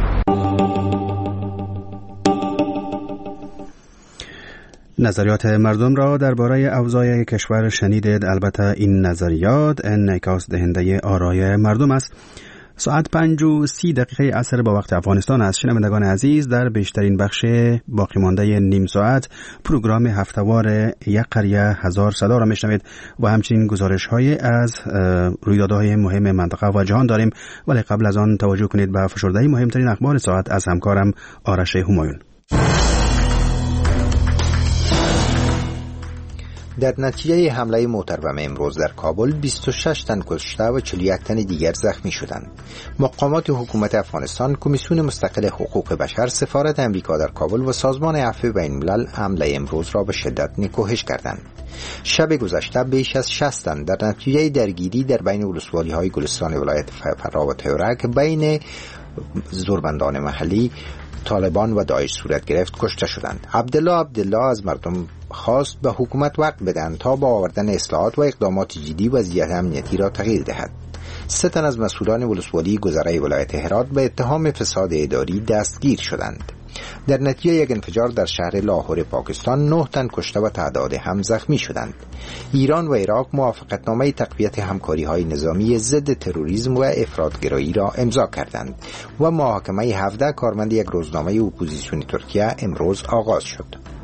نظریات مردم را درباره اوضاع کشور شنیدید. البته این نظریات انعکاس دهنده آرای مردم است. ساعت پنج و سی دقیقه عصر با وقت افغانستان است. شنوندگان عزیز، در بیشترین بخش باقی مانده نیم ساعت پروگرام هفتهوار یک قریه هزار صدا را میشنوید و همچنین گزارش های از رویدادهای مهم منطقه و جهان داریم. ولی قبل از آن توجه کنید به فشرده مهمترین اخبار ساعت از همکارم آرش همایون. در نتیجه حمله محترم امروز در کابل بیست و شش تن کشته و چهل و یک تن دیگر زخمی شدند. مقامات حکومت افغانستان، کمیسیون مستقل حقوق بشر، سفارت امریکا در کابل و سازمان عفو بین الملل حمله امروز را به شدت نکوهش کردند. شب گذشته بیش از شصت تن در نتیجه درگیری در بین ولسوالی‌های گلستان ولایت فرا و تیورک بین زوربندان محلی، طالبان و داعش صورت گرفت کشته شدند. عبدالله عبدالله از مردم خواست به حکومت وقت بدهند تا با آوردن اصلاحات و اقدامات جدی وضعیت امنیتی را تغییر دهد. سه تن از مسئولان ولسوالی گذره ولایت هرات به اتهام فساد اداری دستگیر شدند. در نتیجه یک انفجار در شهر لاهور پاکستان نه تن کشته و تعداد هم زخمی شدند. ایران و عراق موافقتنامه تقویت همکاری‌های نظامی ضد تروریسم و افراط‌گرایی را امضا کردند و محاکمه هفده کارمند یک روزنامه اپوزیسیونی ترکیه امروز آغاز شد.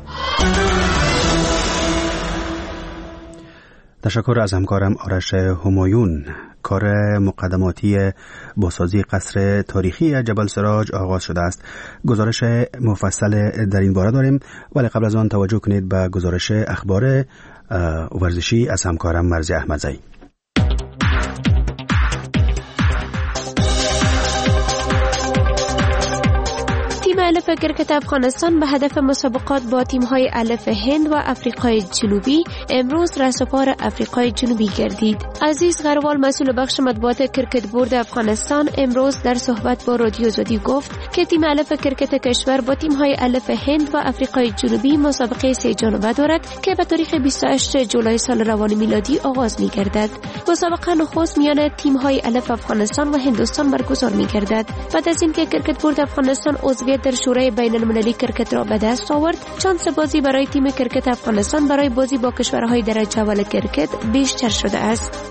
تشکر از همکارم آرش همایون. کار مقدماتی بازسازی قصر تاریخی جبل سراج آغاز شده است. گزارش مفصل در این باره داریم، ولی قبل از آن توجه کنید به گزارش اخبار ورزشی از همکارم مرزی احمدزئی. الف کرکت افغانستان به هدف مسابقات با تیم‌های الف هند و آفریقای جنوبی امروز رسوپار آفریقای جنوبی گردید. عزیز غروال، مسئول بخش مطبوعات کرکت بورد افغانستان، امروز در صحبت با رادیو آزادی گفت که تیم الف کرکت کشور با تیم‌های الف هند و آفریقای جنوبی مسابقه سه جانبه دارد که به تاریخ بیست و هشت جولای سال روان میلادی آغاز می‌گردد. مسابقه نخست میان تیم‌های الف افغانستان و هندوستان برگزار می‌گردد. بعد از اینکه کرکت بورد افغانستان عضویت در شورای بین المللی کرکت را به دست آورد، شانس بازی برای تیم کرکت افغانستان برای بازی با کشورهای درجه اول کرکت بیشتر شده است.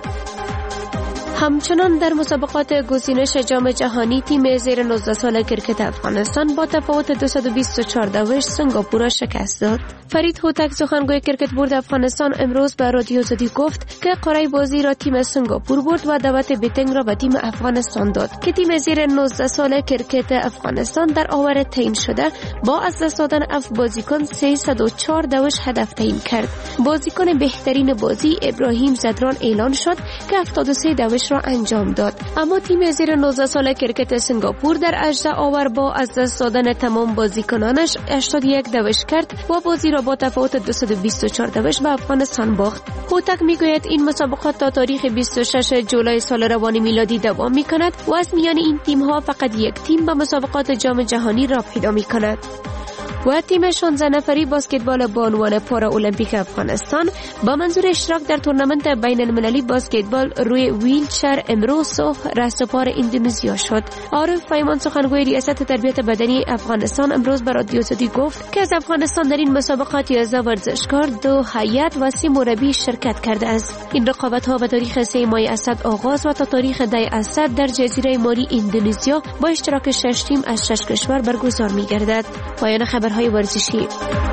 همچنان در مسابقات گزینش جام جهانی تیم زیر نوزده ساله کرکت افغانستان با تفاوت دویست و بیست و چهار دوش سنگاپور را شکست داد. فرید هوتک، سخنگوی کرکت بورد افغانستان، امروز به رادیو آزادی گفت که قرعه بازی را تیم سنگاپور برد و دعوت بیتنگ را به تیم افغانستان داد که تیم زیر نوزده ساله کرکت افغانستان در آور تعیین شده با از دست دادن اف بازیکن سیصد و چهار دوش هدف تعیین کرد. بازیکن بهترین بازی ابراهیم زدران اعلان شد که هفتاد و سه دوش را انجام داد. اما تیم زیر نوزده ساله کرکت سنگاپور در هجده آور با از دست دادن تمام بازیکنانش هشتاد و یک دوش کرد و بازی را با تفاوت دویست و بیست و چهار دوش به افغانستان باخت. هوتک میگوید این مسابقات تا تاریخ بیست و شش جولای سال روان میلادی دوام میکند و از میان این تیم ها فقط یک تیم به مسابقات جام جهانی را پیدا میکند. و تیم شانزده نفری باسکتبال به عنوان پارا المپیک افغانستان با منظور اشتراک در تورنمنت بین المللی باسکتبال روی ویلچر امروز صبح رسوپار اندونزیا شد. عارف پیمان، سخنگوی ریاست تربیت بدنی افغانستان، امروز به رادیو آزادی گفت که از افغانستان در این مسابقات یازده ورزشکار، دو هیئت و سه مربی شرکت کرده است. این رقابت ها به تاریخ سه ماه اسد آغاز و تا تاریخ ده اسد در جزیره ماری اندونزیا با اشتراک شش تیم از شش کشور برگزار می‌گردد. پایان خبر های ورزشی.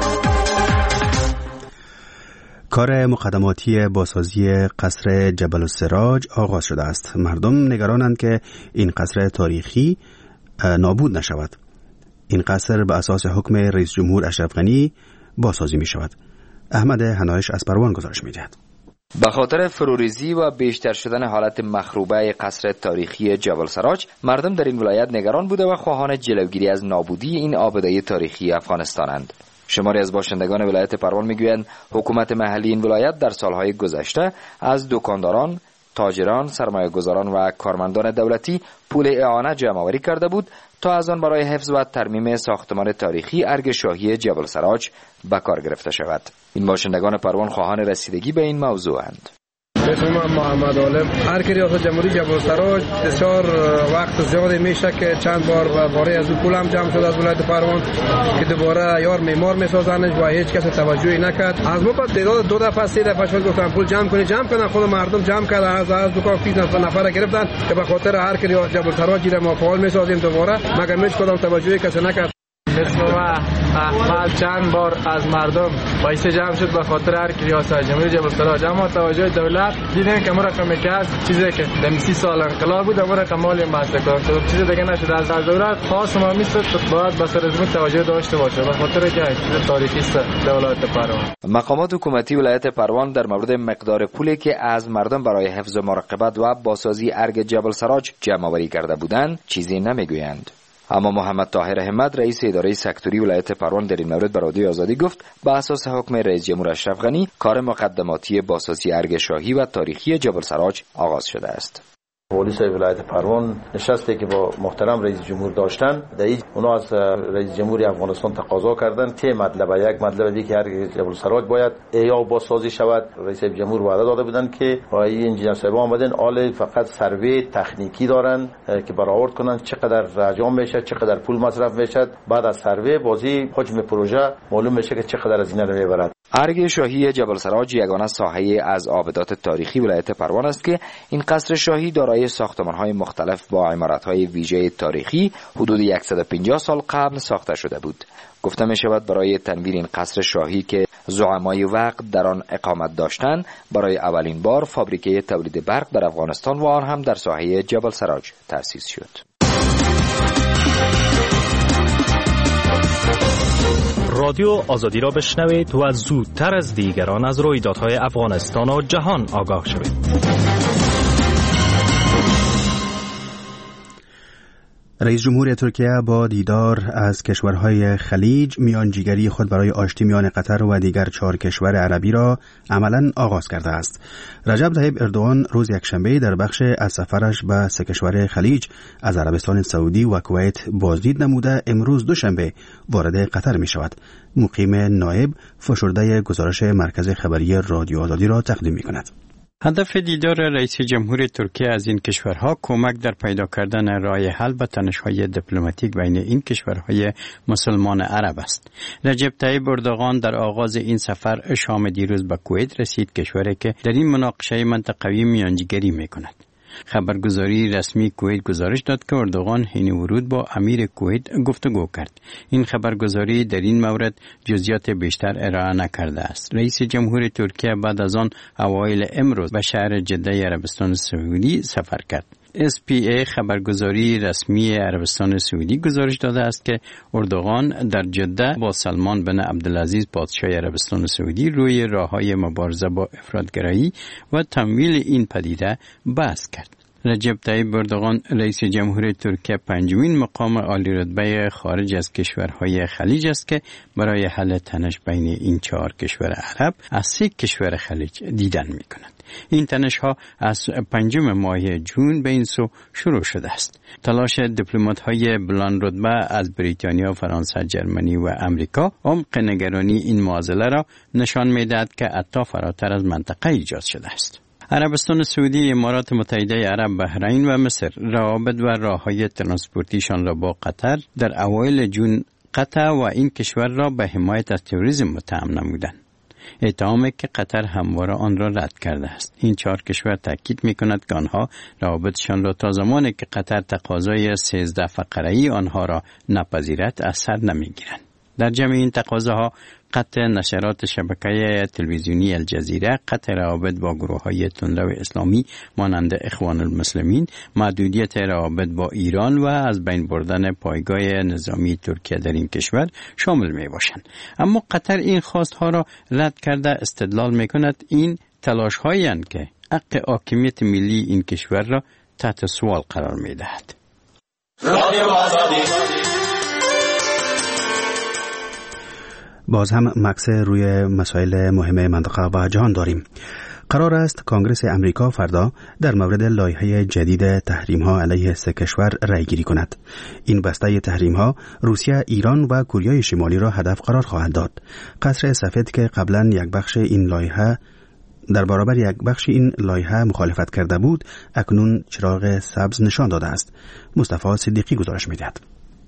کار مقدماتی بازسازی قصر جبل السراج آغاز شده است. مردم نگرانند که این قصر تاریخی نابود نشود. این قصر به اساس حکم رئیس جمهور اشرف غنی بازسازی می شود. احمد هنایش از پروان گزارش می دهد. به خاطر فروریزی و بیشتر شدن حالت مخروبه قصر تاریخی جبل سراج، مردم در این ولایت نگران بوده و خواهان جلوگیری از نابودی این آبادی تاریخی افغانستانند. شماری از باشندگان ولایت پروان میگویند حکومت محلی این ولایت در سالهای گذشته از دکانداران، تاجران، سرمایه‌گذاران و کارمندان دولتی پول اعانه جمع‌آوری کرده بود تا از آن برای حفظ و ترمیم ساختمان تاریخی ارگ شاهی جبل سراج به کار گرفته شود. این باشندگان پروان خواهان رسیدگی به این موضوع اند. اسم من محمد عالم. هر کی ریاست جمهوری جبل سراج بسیار وقت زیادی میشه که چند بار باره از پول هم جمع شده از ولایت پروان که دوباره یار معمار میسازنش و هیچ کس توجهی نکرد. از ما بعد تعداد دو دفعه سه دفعه شد گفتن پول جمع کنید جمع کنن، خود مردم جمع کرد از از دکان فیز نفر گرفتن که به خاطر هر کی ریاست جبل سراج را ما فعال میسازیم دوباره مگر میش کدام توجهی کسی نکرد. اسم ما احمد چند بار از مردم وایسه جمع شد به خاطر هر کی ریاست جمهوری جبل سراج، اما توجه دولت دیدن که ما رقم که از چیزی که در سی سال انقلاب بود ما رقم مالی مستقام شد، چیز دیگه نشد. از دولت خاص ما میست باید به سر توجه داشته باشه به خاطر که چیز تاریخی است دولت پروان. مقامات حکومتی ولایت پروان در مورد مقدار پولی که از مردم برای حفظ و مراقبت و بازسازی ارگ جبل سراج جمع آوری کرده بودند چیزی نمیگویند. اما محمد طاهر همت رئیس اداره سکتوری ولایت پروان در این مورد به رادیو آزادی گفت به اساس حکم رئیس جمهور اشرف غنی کار مقدماتی بازسازی ارگ شاهی و تاریخی جبل سراج آغاز شده است. پلیس ولایت پروان نشسته که با محترم رئیس جمهور داشتن در این اونا از رئیس جمهوری افغانستان تقاضا کردن که مطلب یک مطلب دیگه که هر جبل سراج باید یا بازسازی شود. رئیس جمهور وعده داده بودن که این انجینیر صاحب آمدن آل فقط سروی تکنیکی دارن که برآورد کنن چقدر انجام میشه چقدر پول مصرف میشه، بعد از سروی بازی حجم پروژه معلوم میشه که چقدر از اینا رو میبرد. ارگ شاهی جبل سراج یگانه ساحه از آبدات تاریخی ولایت پروان است که این قصر شاهی دارای ساختمان‌های مختلف با عمارت‌های ویژه تاریخی حدود صد و پنجاه سال قبل ساخته شده بود. گفته می شود برای تنویر این قصر شاهی که زعمای وقت در آن اقامت داشتند برای اولین بار فابریکه تولید برق در افغانستان و آن هم در ساحه جبل سراج تأسیس شد. رادیو آزادی را بشنوید و زودتر از دیگران از رویدادهای افغانستان و جهان آگاه شوید. رئیس جمهور ترکیه با دیدار از کشورهای خلیج میانجیگری خود برای آشتی میان قطر و دیگر چهار کشور عربی را عملاً آغاز کرده است. رجب طیب اردوغان روز یکشنبه در بخش از سفرش به سه کشور خلیج از عربستان سعودی و کویت بازدید نموده امروز دوشنبه وارد قطر می شود. مقیم نایب فشرده گزارش مرکز خبری رادیو آزادی را تقدیم می کند. هدف دیدار رئیس جمهور ترکیه از این کشورها کمک در پیدا کردن راه حل به تنش‌های دیپلماتیک بین این کشورهای مسلمان عرب است. رجب طیب اردوغان در آغاز این سفر شام دیروز به کویت رسید، کشوری که در این مناقشه منطقوی میانجیگری می‌کند. خبرگزاری رسمی کویت گزارش داد که اردوغان حین ورود با امیر کویت گفتگو کرد. این خبرگزاری در این مورد جزئیات بیشتر ارائه نکرده است. رئیس جمهور ترکیه بعد از آن اوایل امروز به شهر جده عربستان سعودی سفر کرد. اس پی ای خبرگزاری رسمی عربستان سعودی گزارش داده است که اردوغان در جده با سلمان بن عبدالعزیز پادشاه عربستان سعودی روی راههای مبارزه با افراطگرایی و تمویل این پدیده بحث کرد. رجب طیب اردوغان رئیس جمهور ترکیه پنجمین مقام عالی رتبه خارج از کشورهای خلیج است که برای حل تنش بین این چهار کشور عرب از سه کشور خلیج دیدن می کند. این تنش ها از پنجم ماه جون به این سو شروع شده است. تلاش دیپلمات های بلند رتبه از بریتانیا، فرانسه، جرمنی و امریکا عمق نگرانی این معضله را نشان می دهد که حتی فراتر از منطقه ایجاد شده است. عربستان سعودی، امارات متحده عرب، بحرین و مصر روابط و راههای ترانسپورتیشان را با قطر در اوایل جون قطع و این کشور را به حمایت از تروریسم متهم نمودند. اتهامی که قطر همواره آن را رد کرده است. این چهار کشور تاکید می‌کند که آنها روابطشان را تا زمانی که قطر تقاضای سیزده فقره‌ای آنها را نپذیرد از سر نمی‌گیرند. در جمع این تقاضاها قطع نشرات شبکه تلویزیونی الجزیره، قطع روابط با گروه‌های تندرو اسلامی مانند اخوان المسلمین، محدودیت روابط با ایران و از بین بردن پایگاه نظامی ترکیه در این کشور شامل می‌باشند. اما قطر این خواستها را رد کرده استدلال می‌کند این تلاش‌هایی اند که حق حاکمیت ملی این کشور را تحت سوال قرار می‌دهد. باز هم مکس روی مسائل مهم منطقه و جهان داریم. قرار است کنگره امریکا فردا در مورد لایحه جدید تحریم‌ها علیه سه کشور رأی گیری کند. این بسته تحریم‌ها روسیه، ایران و کره شمالی را هدف قرار خواهد داد. قصر سفید که قبلا یک بخش این لایحه در برابر یک بخش این لایحه مخالفت کرده بود، اکنون چراغ سبز نشان داده است. مصطفی صدیقی گزارش می‌دهد.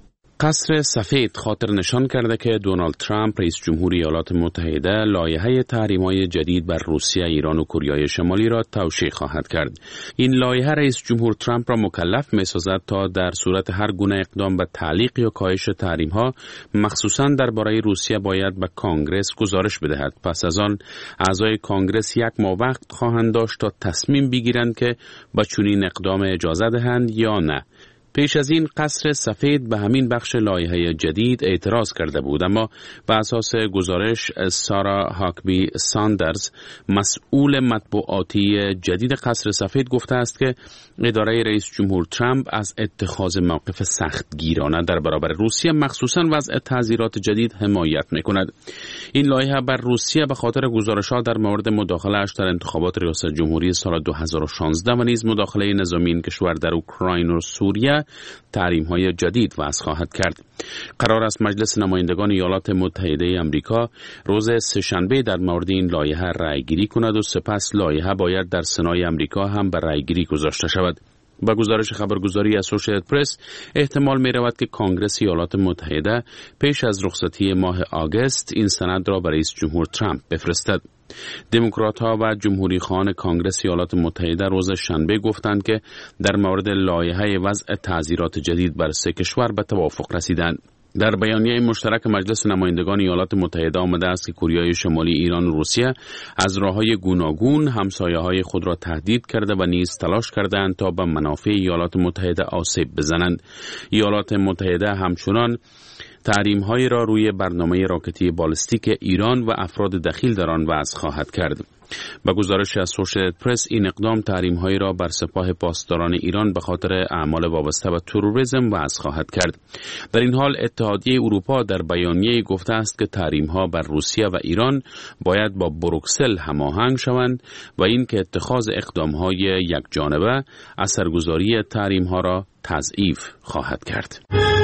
قصر سفید خاطر نشان کرده که دونالد ترامپ رئیس جمهور ایالات متحده لایحه تحریم‌های جدید بر روسیه، ایران و کره شمالی را توشیح خواهد کرد. این لایحه رئیس جمهور ترامپ را مکلف می‌سازد تا در صورت هر گونه اقدام به تعلیق یا کاهش تحریم‌ها، مخصوصاً درباره روسیه، باید به کانگرس گزارش بدهد. پس از آن اعضای کانگرس یک ماه وقت خواهند داشت تا تصمیم بگیرند که به چنین اقدام اجازه دهند یا نه. پیش از این قصر سفید به همین بخش لایحه جدید اعتراض کرده بود، اما به اساس گزارش سارا هاکبی ساندرز، مسئول مطبوعاتی جدید قصر سفید، گفته است که اداره رئیس جمهور ترامپ از اتخاذ موقف سختگیرانه در برابر روسیه، مخصوصاً وضع تعزیرات جدید، حمایت می‌کند. این لایحه بر روسیه به خاطر گزارش‌ها در مورد مداخله‌اش در انتخابات ریاست جمهوری سال دو هزار و شانزده و نیز مداخله نظامی این کشور در اوکراین و سوریه تحریم‌های جدید وضع خواهد کرد. قرار است مجلس نمایندگان ایالات متحده آمریکا روز سه‌شنبه در مورد این لایحه رأی‌گیری کند و سپس لایحه باید در سنای آمریکا هم به رأی‌گیری گذاشته شود. با گزارش خبرگزاری اسوسییتد پرس، احتمال می رود که کنگره ایالات متحده پیش از رخصتی ماه آگوست این سند را برای رئیس جمهور ترامپ بفرستد. دموکرات‌ها و جمهوری خواهان کنگره ایالات متحده روز شنبه گفتند که در مورد لایحه وضع تعزیرات جدید بر سه کشور به توافق رسیدند. در بیانیه مشترک مجلس نمایندگان ایالات متحده آمده است که کره شمالی، ایران و روسیه از راه‌های گوناگون همسایه‌های خود را تهدید کرده و نیز تلاش کردند تا به منافع ایالات متحده آسیب بزنند. ایالات متحده همچنان تحریم‌هایی را روی برنامه راکتی بالستیک ایران و افراد دخیل در آن وضع خواهد کرد. با گزارش اسوسییتد پرس، این اقدام تحریم‌هایی را بر سپاه پاسداران ایران به خاطر اعمال وابسته به تروریسم وضع خواهد کرد. در این حال اتحادیه اروپا در بیانیه‌ای گفته است که تحریم‌ها بر روسیه و ایران باید با بروکسل هماهنگ شوند و این که اتخاذ اقدام‌های یکجانبه اثرگذاری تحریم‌ها را تضعیف خواهد کرد.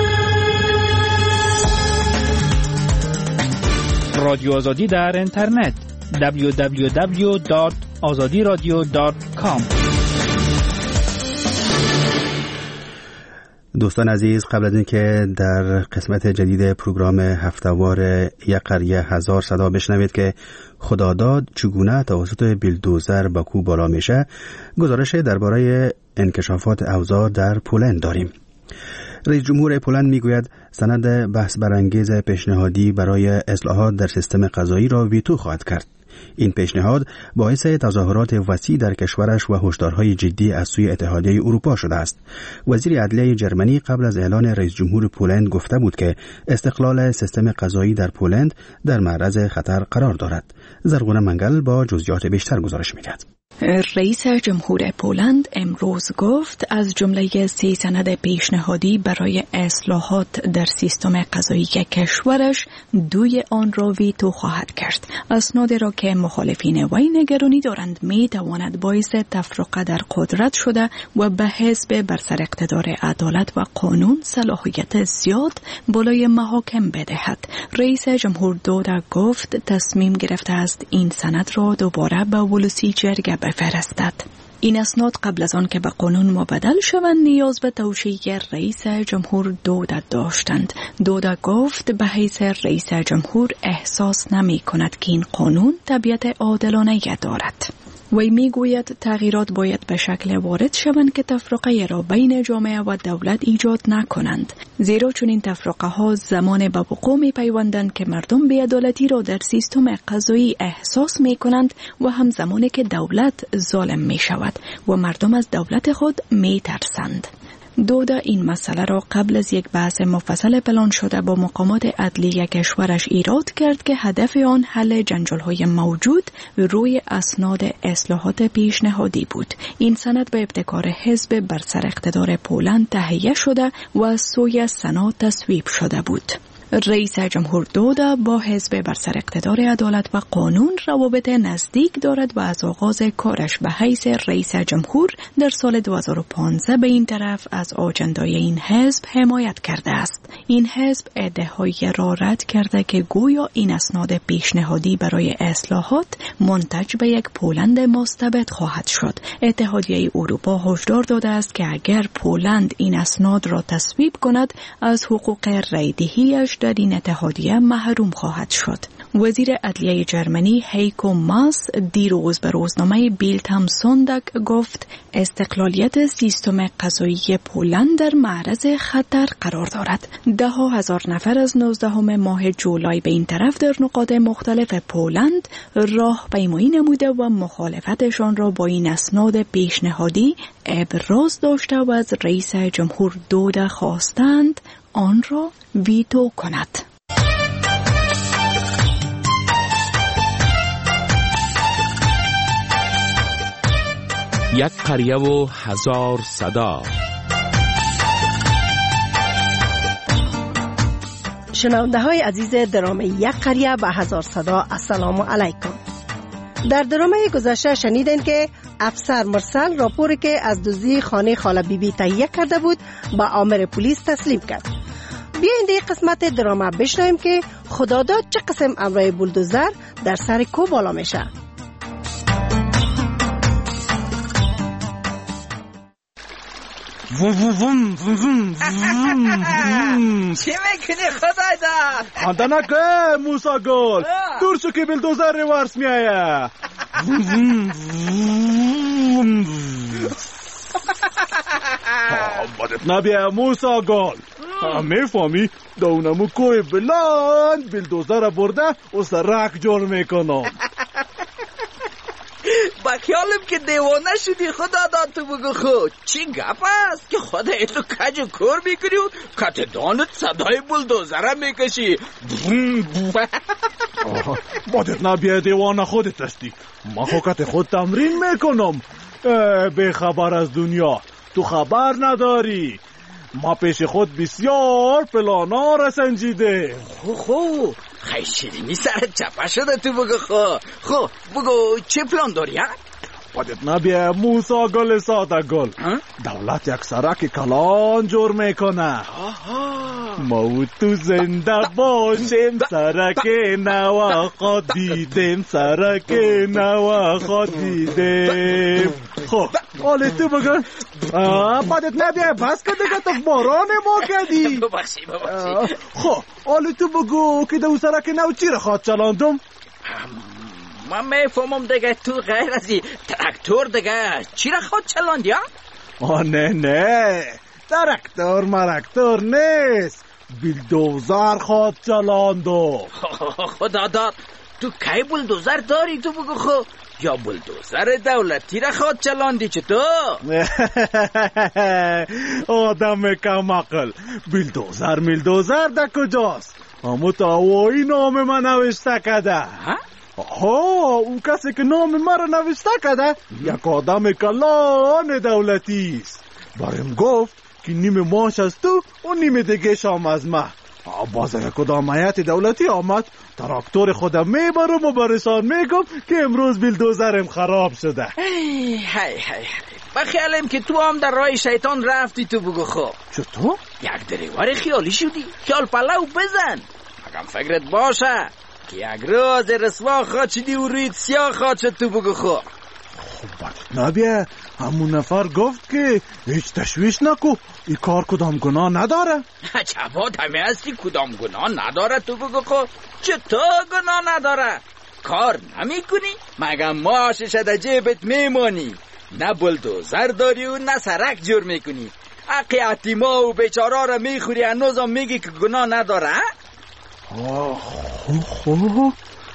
رادیو آزادی در اینترنت دبلیو دبلیو دبلیو دات آزادی رادیو دات کام. دوستان عزیز، قبل از اینکه در قسمت جدید پروگرام هفته‌وار یک قریه هزار صدا بشنوید که خداداد چگونه توسط بیلدوزر باکو بالا میشه، گزارش درباره انکشافات اوضاع در پولند داریم. رئیس جمهور پولند میگوید سند بحث برانگیز پیشنهادی برای اصلاحات در سیستم قضایی را ویتو خواهد کرد. این پیشنهاد باعث تظاهرات وسیع در کشورش و هشدارهای جدی از سوی اتحادیه اروپا شده است. وزیر عدلیه جرمنی قبل از اعلان رئیس جمهور پولند گفته بود که استقلال سیستم قضایی در پولند در معرض خطر قرار دارد. زرغونه منگل با جزئیات بیشتر گزارش می‌دهد. رئیس جمهور پولند امروز گفت از جمله سی سند پیشنهادی برای اصلاحات در سیستم قضایی کشورش دوی آن را ویتو خواهد کرد. اسنادی را که مخالفین وی نگرانی دارند می تواند باعث تفرقه در قدرت شده و به حزب بر سر اقتدار عدالت و قانون صلاحیت زیاد بالای محاکم بدهد. رئیس جمهور دودا گفت تصمیم گرفته است این سند را دوباره به ولوسی جرگه بفرستد. این اسناد قبل از آن که به قانون مبدل شوند نیاز به توشیح رئیس جمهور دودا داشتند. دودا گفت به حیث رئیس جمهور احساس نمی کند که این قانون طبیعت عادلانه دارد. وی می گوید تغییرات باید به شکل وارد شوند که تفرقه را بین جامعه و دولت ایجاد نکنند، زیرا چون این تفرقه ها زمان به وقوع می پیوندند که مردم بی‌عدالتی را در سیستم قضایی احساس می کنند و هم زمانی که دولت ظالم می شود و مردم از دولت خود می ترسند. دودا این مسئله را قبل از یک بحث مفصل پلان شده با مقامات عدلیه کشورش ایراد کرد که هدف آن حل جنجال‌های موجود روی اسناد اصلاحات پیشنهادی بود. این سند به ابتکار حزب بر سر اقتدار پولند تهیه شده و از سوی سنا تصویب شده بود. رئیس جمهور دودا با حزب بر سر اقتدار عدالت و قانون روابط نزدیک دارد و از آغاز کارش به حیث رئیس جمهور در سال دو هزار و پانزده به این طرف از آجندای این حزب حمایت کرده است. این حزب ادعاهایی را رد کرده که گویا این اسناد پیشنهادی برای اصلاحات منتج به یک پولند مستبد خواهد شد. اتحادیه اروپا هشدار داده است که اگر پولند این اسناد را تصویب کند از حقوق رایدهیش در این اتحادیه محروم خواهد شد. وزیر عدلیه جرمنی هیکو ماس دیروز به روزنامه بیلد هم سوندگ گفت استقلالیت سیستم قضایی پولند در معرض خطر قرار دارد. ده ها هزار نفر از نوزدهم ماه جولای به این طرف در نقاط مختلف پولند راه پیمایی نموده و مخالفتشان را با این اسناد پیشنهادی ابراز داشته و از رئیس جمهور دودا خواستند آن را ویتو کند. یک قریه و هزار صدا. شنونده های عزیز درام یک قریه و هزار صدا، السلام علیکم. در درام گذشته شنیدین که افسر مرسل راپوری که از دزدی خانه خاله بی بی تهیه کرده بود با آمر پلیس تسلیم کرد. بیاین در قسمت درام بشنویم که خداداد چه قسم امرای بولدوزر در سر کو بالا میشه. ووم ووم ووم ووم. چی میکنی خداداد؟ خانده نکه موسا گل، دور شو که بلدوزر ریورس میایه. ووم ووم. بدت نبیه موسا گل، میفهمی دونمو کوی بلند بلدوزر برده و سرک جور میکنم. با خیالم که دیوانه شدی خداداد. تو بگو خود چی گپ است که خدا تو کج و کور میکنی و کت دانت صدای بلدوزره میکشی. بدت نبیه دیوانه خودت هستی، ما خوکت خود تمرین میکنم. به خبر از دنیا تو خبر نداری، ما پیش خود بسیار پلانا را سنجیده. خو خو خیلی شیرینی سرت چپه شده. تو بگو خو خو بگو چه پلان داری؟ بدت نبیه موسا گل ساده گل، دولت یک سرک کلان جور میکنه. ما و تو زنده باشیم، سرک نوا خود دیدیم، سرک نوا خود دیدیم. خب حالی تو بگن بدت نبیه بس که دیگه تو باران ما کردی. ببخشی ببخشی. خب حالی تو بگو که دو سرک نو چی را خواد چلاندم؟ من میفهمم دیگه تو غیر ازی ترکتور دیگه چی را خود چلاندی ها؟ آه نه نه ترکتور مرکتور نیست، بلدوزر خود چلاندو. خداداد تو کی بلدوزر داری؟ تو بگو خود یا بلدوزر دولتی را خود چلاندی چطور؟ آدم کم عقل، بلدوزر میلدوزر در کجاست؟ اما تا اوی نام من نوشته کده. ها اون کسی که نام مرا نوشته کده یک آدم کلان دولتی است. برایم گفت که نیم ماش از تو و نیم دیگه شام از ما. باز اگه کدام هیئت دولتی آمد تراکتور خودم میبرم و برشان میگم که امروز بلدوزرم خراب شده. هی هی هی بخیالم که تو هم در راه شیطان رفتی. تو بگو خوب چطور؟ یک دریور خیالی شدی، خیال پلو بزن. اگم فکرت باشه که یک روز رسوا خواد شدی و روی سیاه خواد شد. تو بگو خوب خب بدت نبیه همون نفر گفت که هیچ تشویش نکو، این کار کدام گناه نداره. چباد همه هستی کدام گناه نداره. تو بگو خوب چطور گناه نداره؟ کار نمی کنی مگه معاشش در جیبت میمانی، نه بلدوزر داری و نه سرک جور میکنی، حقی اتیما و بیچارا را میخوری هنوزم میگی که گناه نداره. خب خب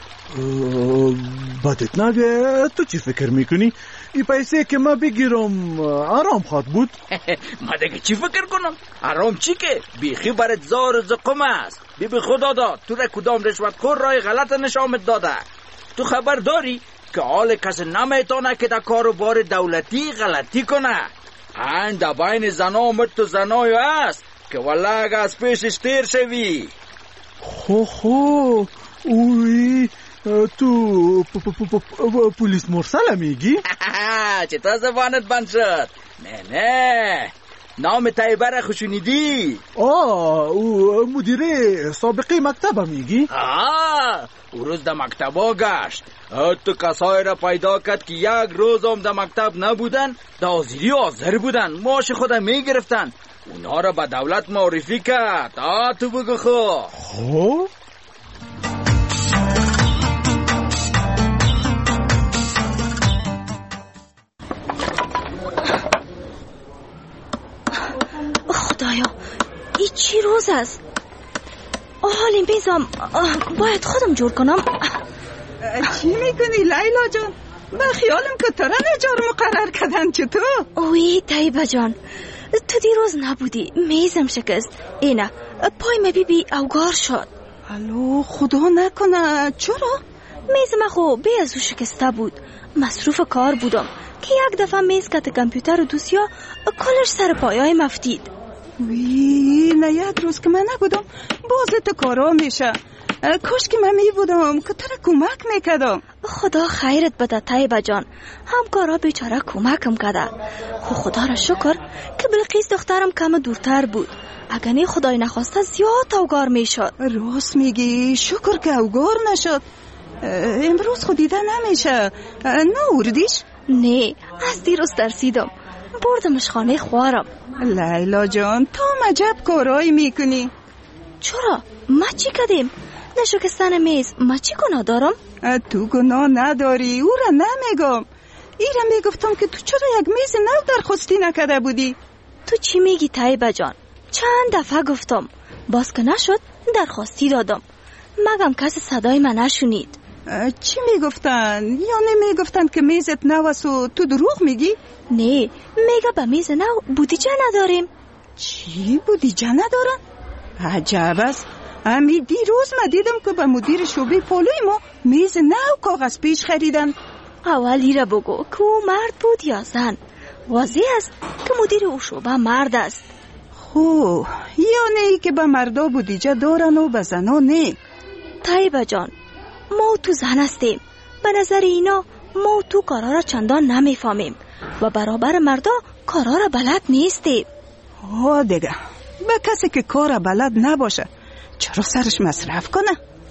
بدت نبیه تو چی فکر میکنی؟ این پیسه که ما بگیرم آرام خواد بود؟ ما دیگه چی فکر کنم؟ آرام چی که؟ بیخی برات زار زقم است. بی بی خدا داد تو را کدام رشوت خور رای غلط نشامت داده. تو خبر داری که حال کسی نمیتونه که در کاروبار دولتی غلطی کنه. این در بین زنا مرد و زنای است که والله اگه از پیشش تیر شوی خو خو اوی تو پلیس مرسل میگی؟ چطور زبانت بند شد؟ نه نه نام طیبه را خوشونیدی؟ آه او مدیر سابقه مکتب میگی؟ آه او روز در مکتب گشت، حتی کسای را پیدا کرد که یک روز هم در مکتب نبودن، در حاضری حاضر بودن، معاش خود میگرفتن، اونا را به دولت معرفی کرد. آه تو بگو خو خو؟ خدایا این چی روز است؟ حالی میزم باید خودم جور کنم. چی میکنی لیلا جان؟ با خیالم که تو را نجار مقرر کردن چطور؟ اوی طیبه جان تو دیروز نبودی، میزم شکست، اینه پای ما بی بی اوگار شد. الو خدا نکنه. چرا؟ میزم خو بی از او شکسته بود، مصروف کار بودم که یک دفعه میز کت کمپیوتر و دوسیا کلش سر پایای مفتید. وی نه یک روز که من نبودم باز تو کارا میشه. کاش که من می بودم که تو را کمک میکردم. خدا خیرت بده طیبه جان، همکارا بیچاره کمکم کرده. خو خدا را شکر که بلقیس دخترم کم دورتر بود، اگر نه خدای نخواسته زیاد اوگار میشد. راست میگی، شکر که اوگار نشد. امروز خود دیده نمیشه. نه اردیش؟ نه از دیروز ترسیدم، بردمش خانه خوارم. لیلا جان تو عجب کارایی میکنی. چرا؟ ما چی کردیم؟ نشکستن میز ما چی گناه دارم؟ تو گناه نداری، او را نمیگم. ای را میگفتم که تو چرا یک میز نو درخواستی نکرده بودی؟ تو چی میگی طیبه جان؟ چند دفعه گفتم، باز که نشد درخواستی دادم، مگم کسی صدای من نشونید. چی میگفتن؟ یا نمیگفتن که میزت نو است و تو دروغ میگی؟ نه میگه به میز نو بودیجه نداریم. چی بودیجه ندارن؟ عجب است. امی دیروز ما دیدم که به مدیر شعبه پولوی ما میز نو کاغذ پیچ خریدن. اولی را بگو که او مرد بود یا زن؟ واضح است که مدیر او شعبه مرد است. خو یا نه که به مردا بودیجه دارن و به زنا نه؟ طیبه جان ما تو زن هستیم، به نظر اینا ما تو کارا را چندان نمیفهمیم و برابر مردا کارا را بلد نیستیم. ها دیگه به کسی که کار بلد نباشه چرا سرش مصرف کنه؟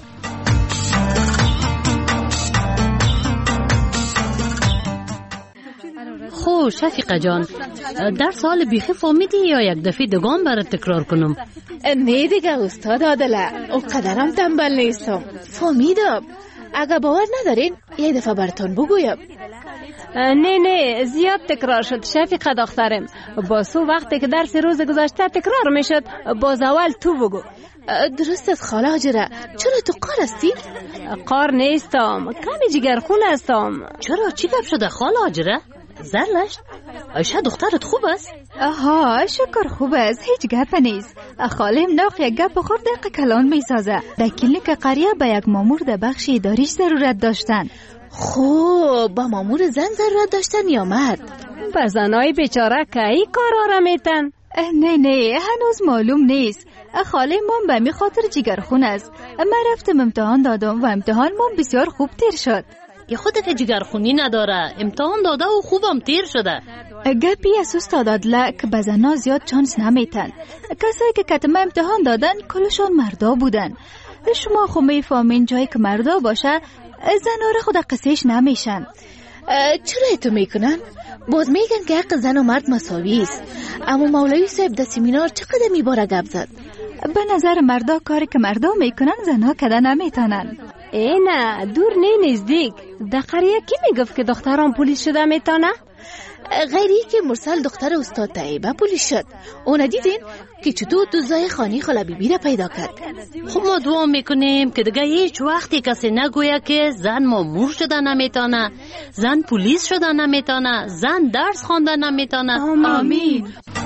خو شفیقه جان در سال بیخی فهمیدی یا یک دفعه دگان برات تکرار کنم؟ نه دیگه استاد عادله، او قدرم تنبل نیستم، فهمیدم. اگه باور ندارین یه دفعه براتون بگویم. نه نه زیاد تکرار شد شفیقه دخترم، با سو وقتی که درس روز گذشته تکرار میشد باز اول تو بگو. درست است خاله هاجره، چرا تو قار هستی؟ قار نیستم، کمی جگرخون هستم. چرا چی گپ شده خاله هاجره؟ زرلشت عایشه دخترت خوب است؟ آها شکر خوب است، هیچ گپ نیست. خالم ناخ یک گپ خورده که کلان میسازه. در کلینیک قریه به یک مامور در بخش اداریش ضرورت داشتن. خوب با مامور زن ضرورت داشتن یا مرد؟ با زنای بیچاره که ای کارا را میتن. نه نه هنوز معلوم نیست. خاله من به می خاطر جگرخون است. من رفتم امتحان دادم و امتحان من بسیار خوب تیر شد. یه خودت جگرخونی نداره، امتحان داده و خوبم تیر شده. گپی از استاد عادله که به زنا زیاد چانس نمیتن. کسایی که کتم امتحان دادن کلشان مردا بودن. شما خو میفهمین جایی که مردا باشه زناره خود قصهش نمیشن. چرا تو میکنن؟ باز میگن که حق زن و مرد مساوی است، اما مولوی صاحب در سمینار چقدر میباره گپ زد. به نظر مردا کاری که مردا میکنن زنها کده نمیتونن. ای نه دور نه نزدیک. در قریه کی میگفت که دختران پلیس شده میتونه؟ غیری که مرسل دختر استاد طیبه پلیس شد. اون دیدین که چطور دوزای خانی خاله بیبی را پیدا کرد. خب ما دعا میکنیم که دیگه هیچ وقتی کسی نگویه که زن مامور شده نمیتونه، زن پلیس شده نمیتونه، زن درس خوانده نمیتونه. آمین, آمین.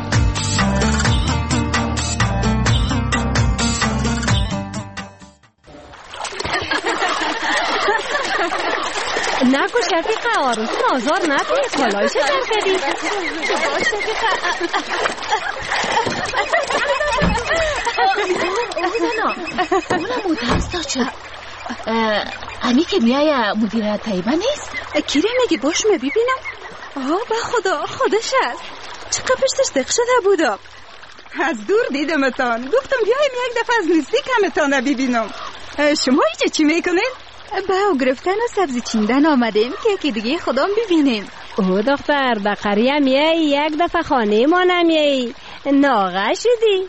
نگو شفیقه آرزون آزار نکنی، کالایش در کردی. زنا اونم متاستا شد. امی که میای مدیر طیبه نیست؟ کیره میگی باش می ببینم. آه به خدا خودش هست. چقدر پشتش دق شده بودم. از دور دیدمتان، گفتم بیایم یک دفعه از نزدیک همتان ببینم. شما اینجا چی میکنین؟ به گرفتن و سبزی چیندن آمدیم که یکی دیگه خودم ببینیم. او دختر در قریه میای یک دفعه خانه ما نمیایی، ناغه شدی؟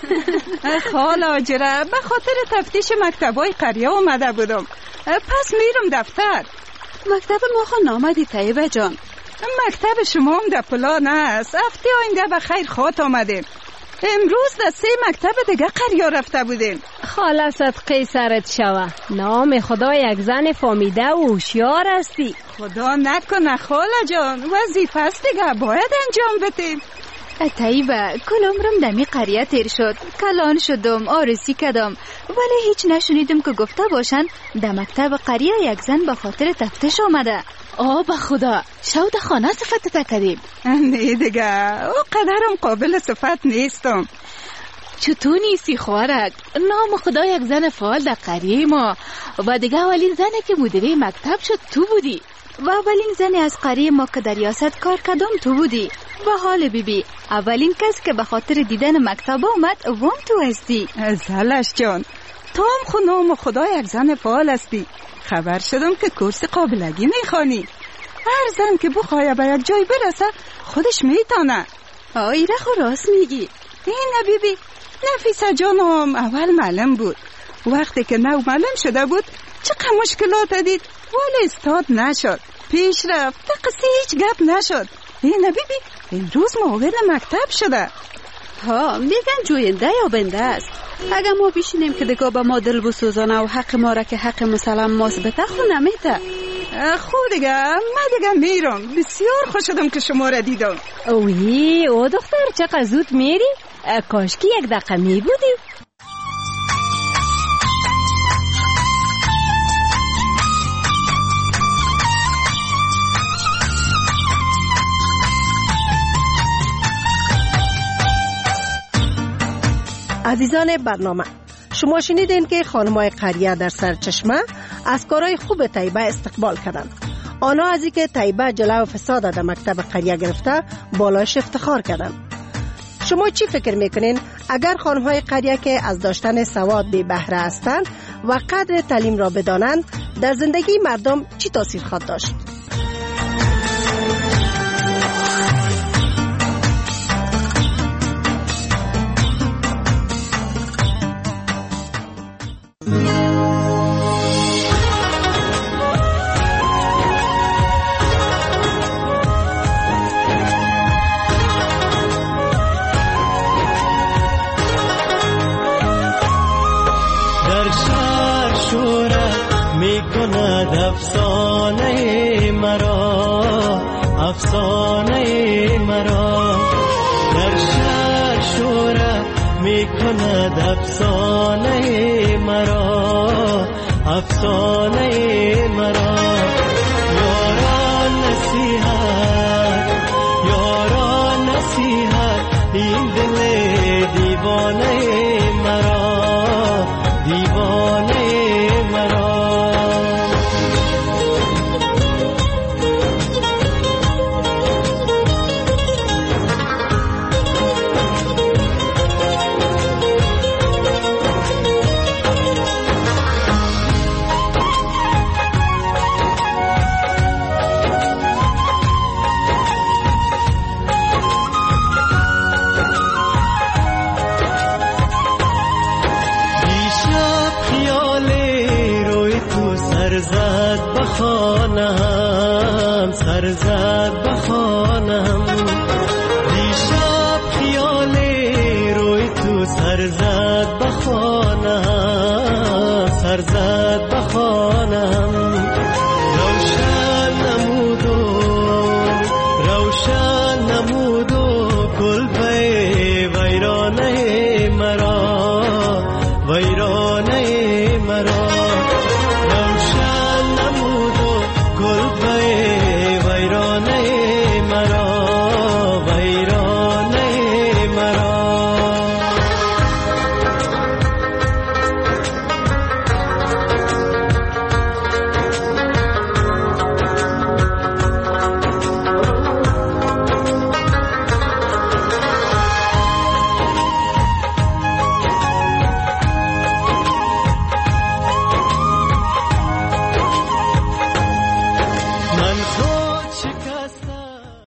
خالا جره به خاطر تفتیش مکتبای قریه آمده بودم، پس میرم دفتر. مکتب ما خان آمدی طیبه جان؟ مکتب شما هم در پلان است. هفته آینده به خیر خاط آمدیم. امروز در سه مکتب دیگه قریه رفته بودیم. خاله صدقه سرت شوه، نام خدا یک زن فامیده و هوشیار هستی. خدا نکنه خاله جان، وظیفه است دیگه باید انجام بدیم. طیبه کل عمرم دمی قریه تیر شد، کلان شدم، آرسی کردم، ولی هیچ نشنیدم که گفته باشن در مکتب قریه یک زن به خاطر تفتیش آمده. آه به خدا شود خانه صفت تکریم. نه دیگه او قدرم قابل صفت نیستم. چطور نیستی خوارک؟ نام خدا یک زن فعال در قریه ما و دیگه اولین زنی که مدیره مکتب شد تو بودی و اولین زنی از قریه ما که در ریاست کار کردم تو بودی. و حال بیبی اولین کس که به خاطر دیدن مکتب آمد وام تو هستی. زلش جان تو هم خو نام خدا یک زن فعال هستی. خبر شدم که کورس قابلگی میخوانی. هر زن که بخواه به یک جای برسه خودش میتانه. آیره خو راست میگی. این بیبی نفیسه جانم اول معلم بود. وقتی که نو معلم شده بود چقدر مشکلات دید ولی استاد نشد. پیش رفت قصه هیچ گپ نشد. این بیبی امروز معاون مکتب شده. ها میگن جوینده یا بنده است. اگر ما بشینیم که دیگه به ما دل بسوزانه و حق ما را که حق مسلم ماست بتخو نمیته. خود دیگه من دیگه میرم. بسیار خوش شدم که شما را دیدم. اوی او دختر چقدر زود میری؟ کاشکی یک دقیقه می بودیم. عزیزان برنامه، شما شنیدین که خانمای قریه در سرچشمه از کارهای خوب طیبه استقبال کردند. آنها از اینکه طیبه جلو و فساد در مکتب قریه گرفته بالاش افتخار کردند. شما چی فکر میکنین اگر خانمهای قریه که از داشتن سواد بی بهره هستند و قدر تعلیم را بدانند در زندگی مردم چی تاثیر خواهد داشت؟ افسانه مرا افسانه مرا در شهر شوره می کند افسانه مرا افسانه مرا یاران نصیحت یاران نصیحت این دل دیوانه مرا دیوانه مرا خانم سرزد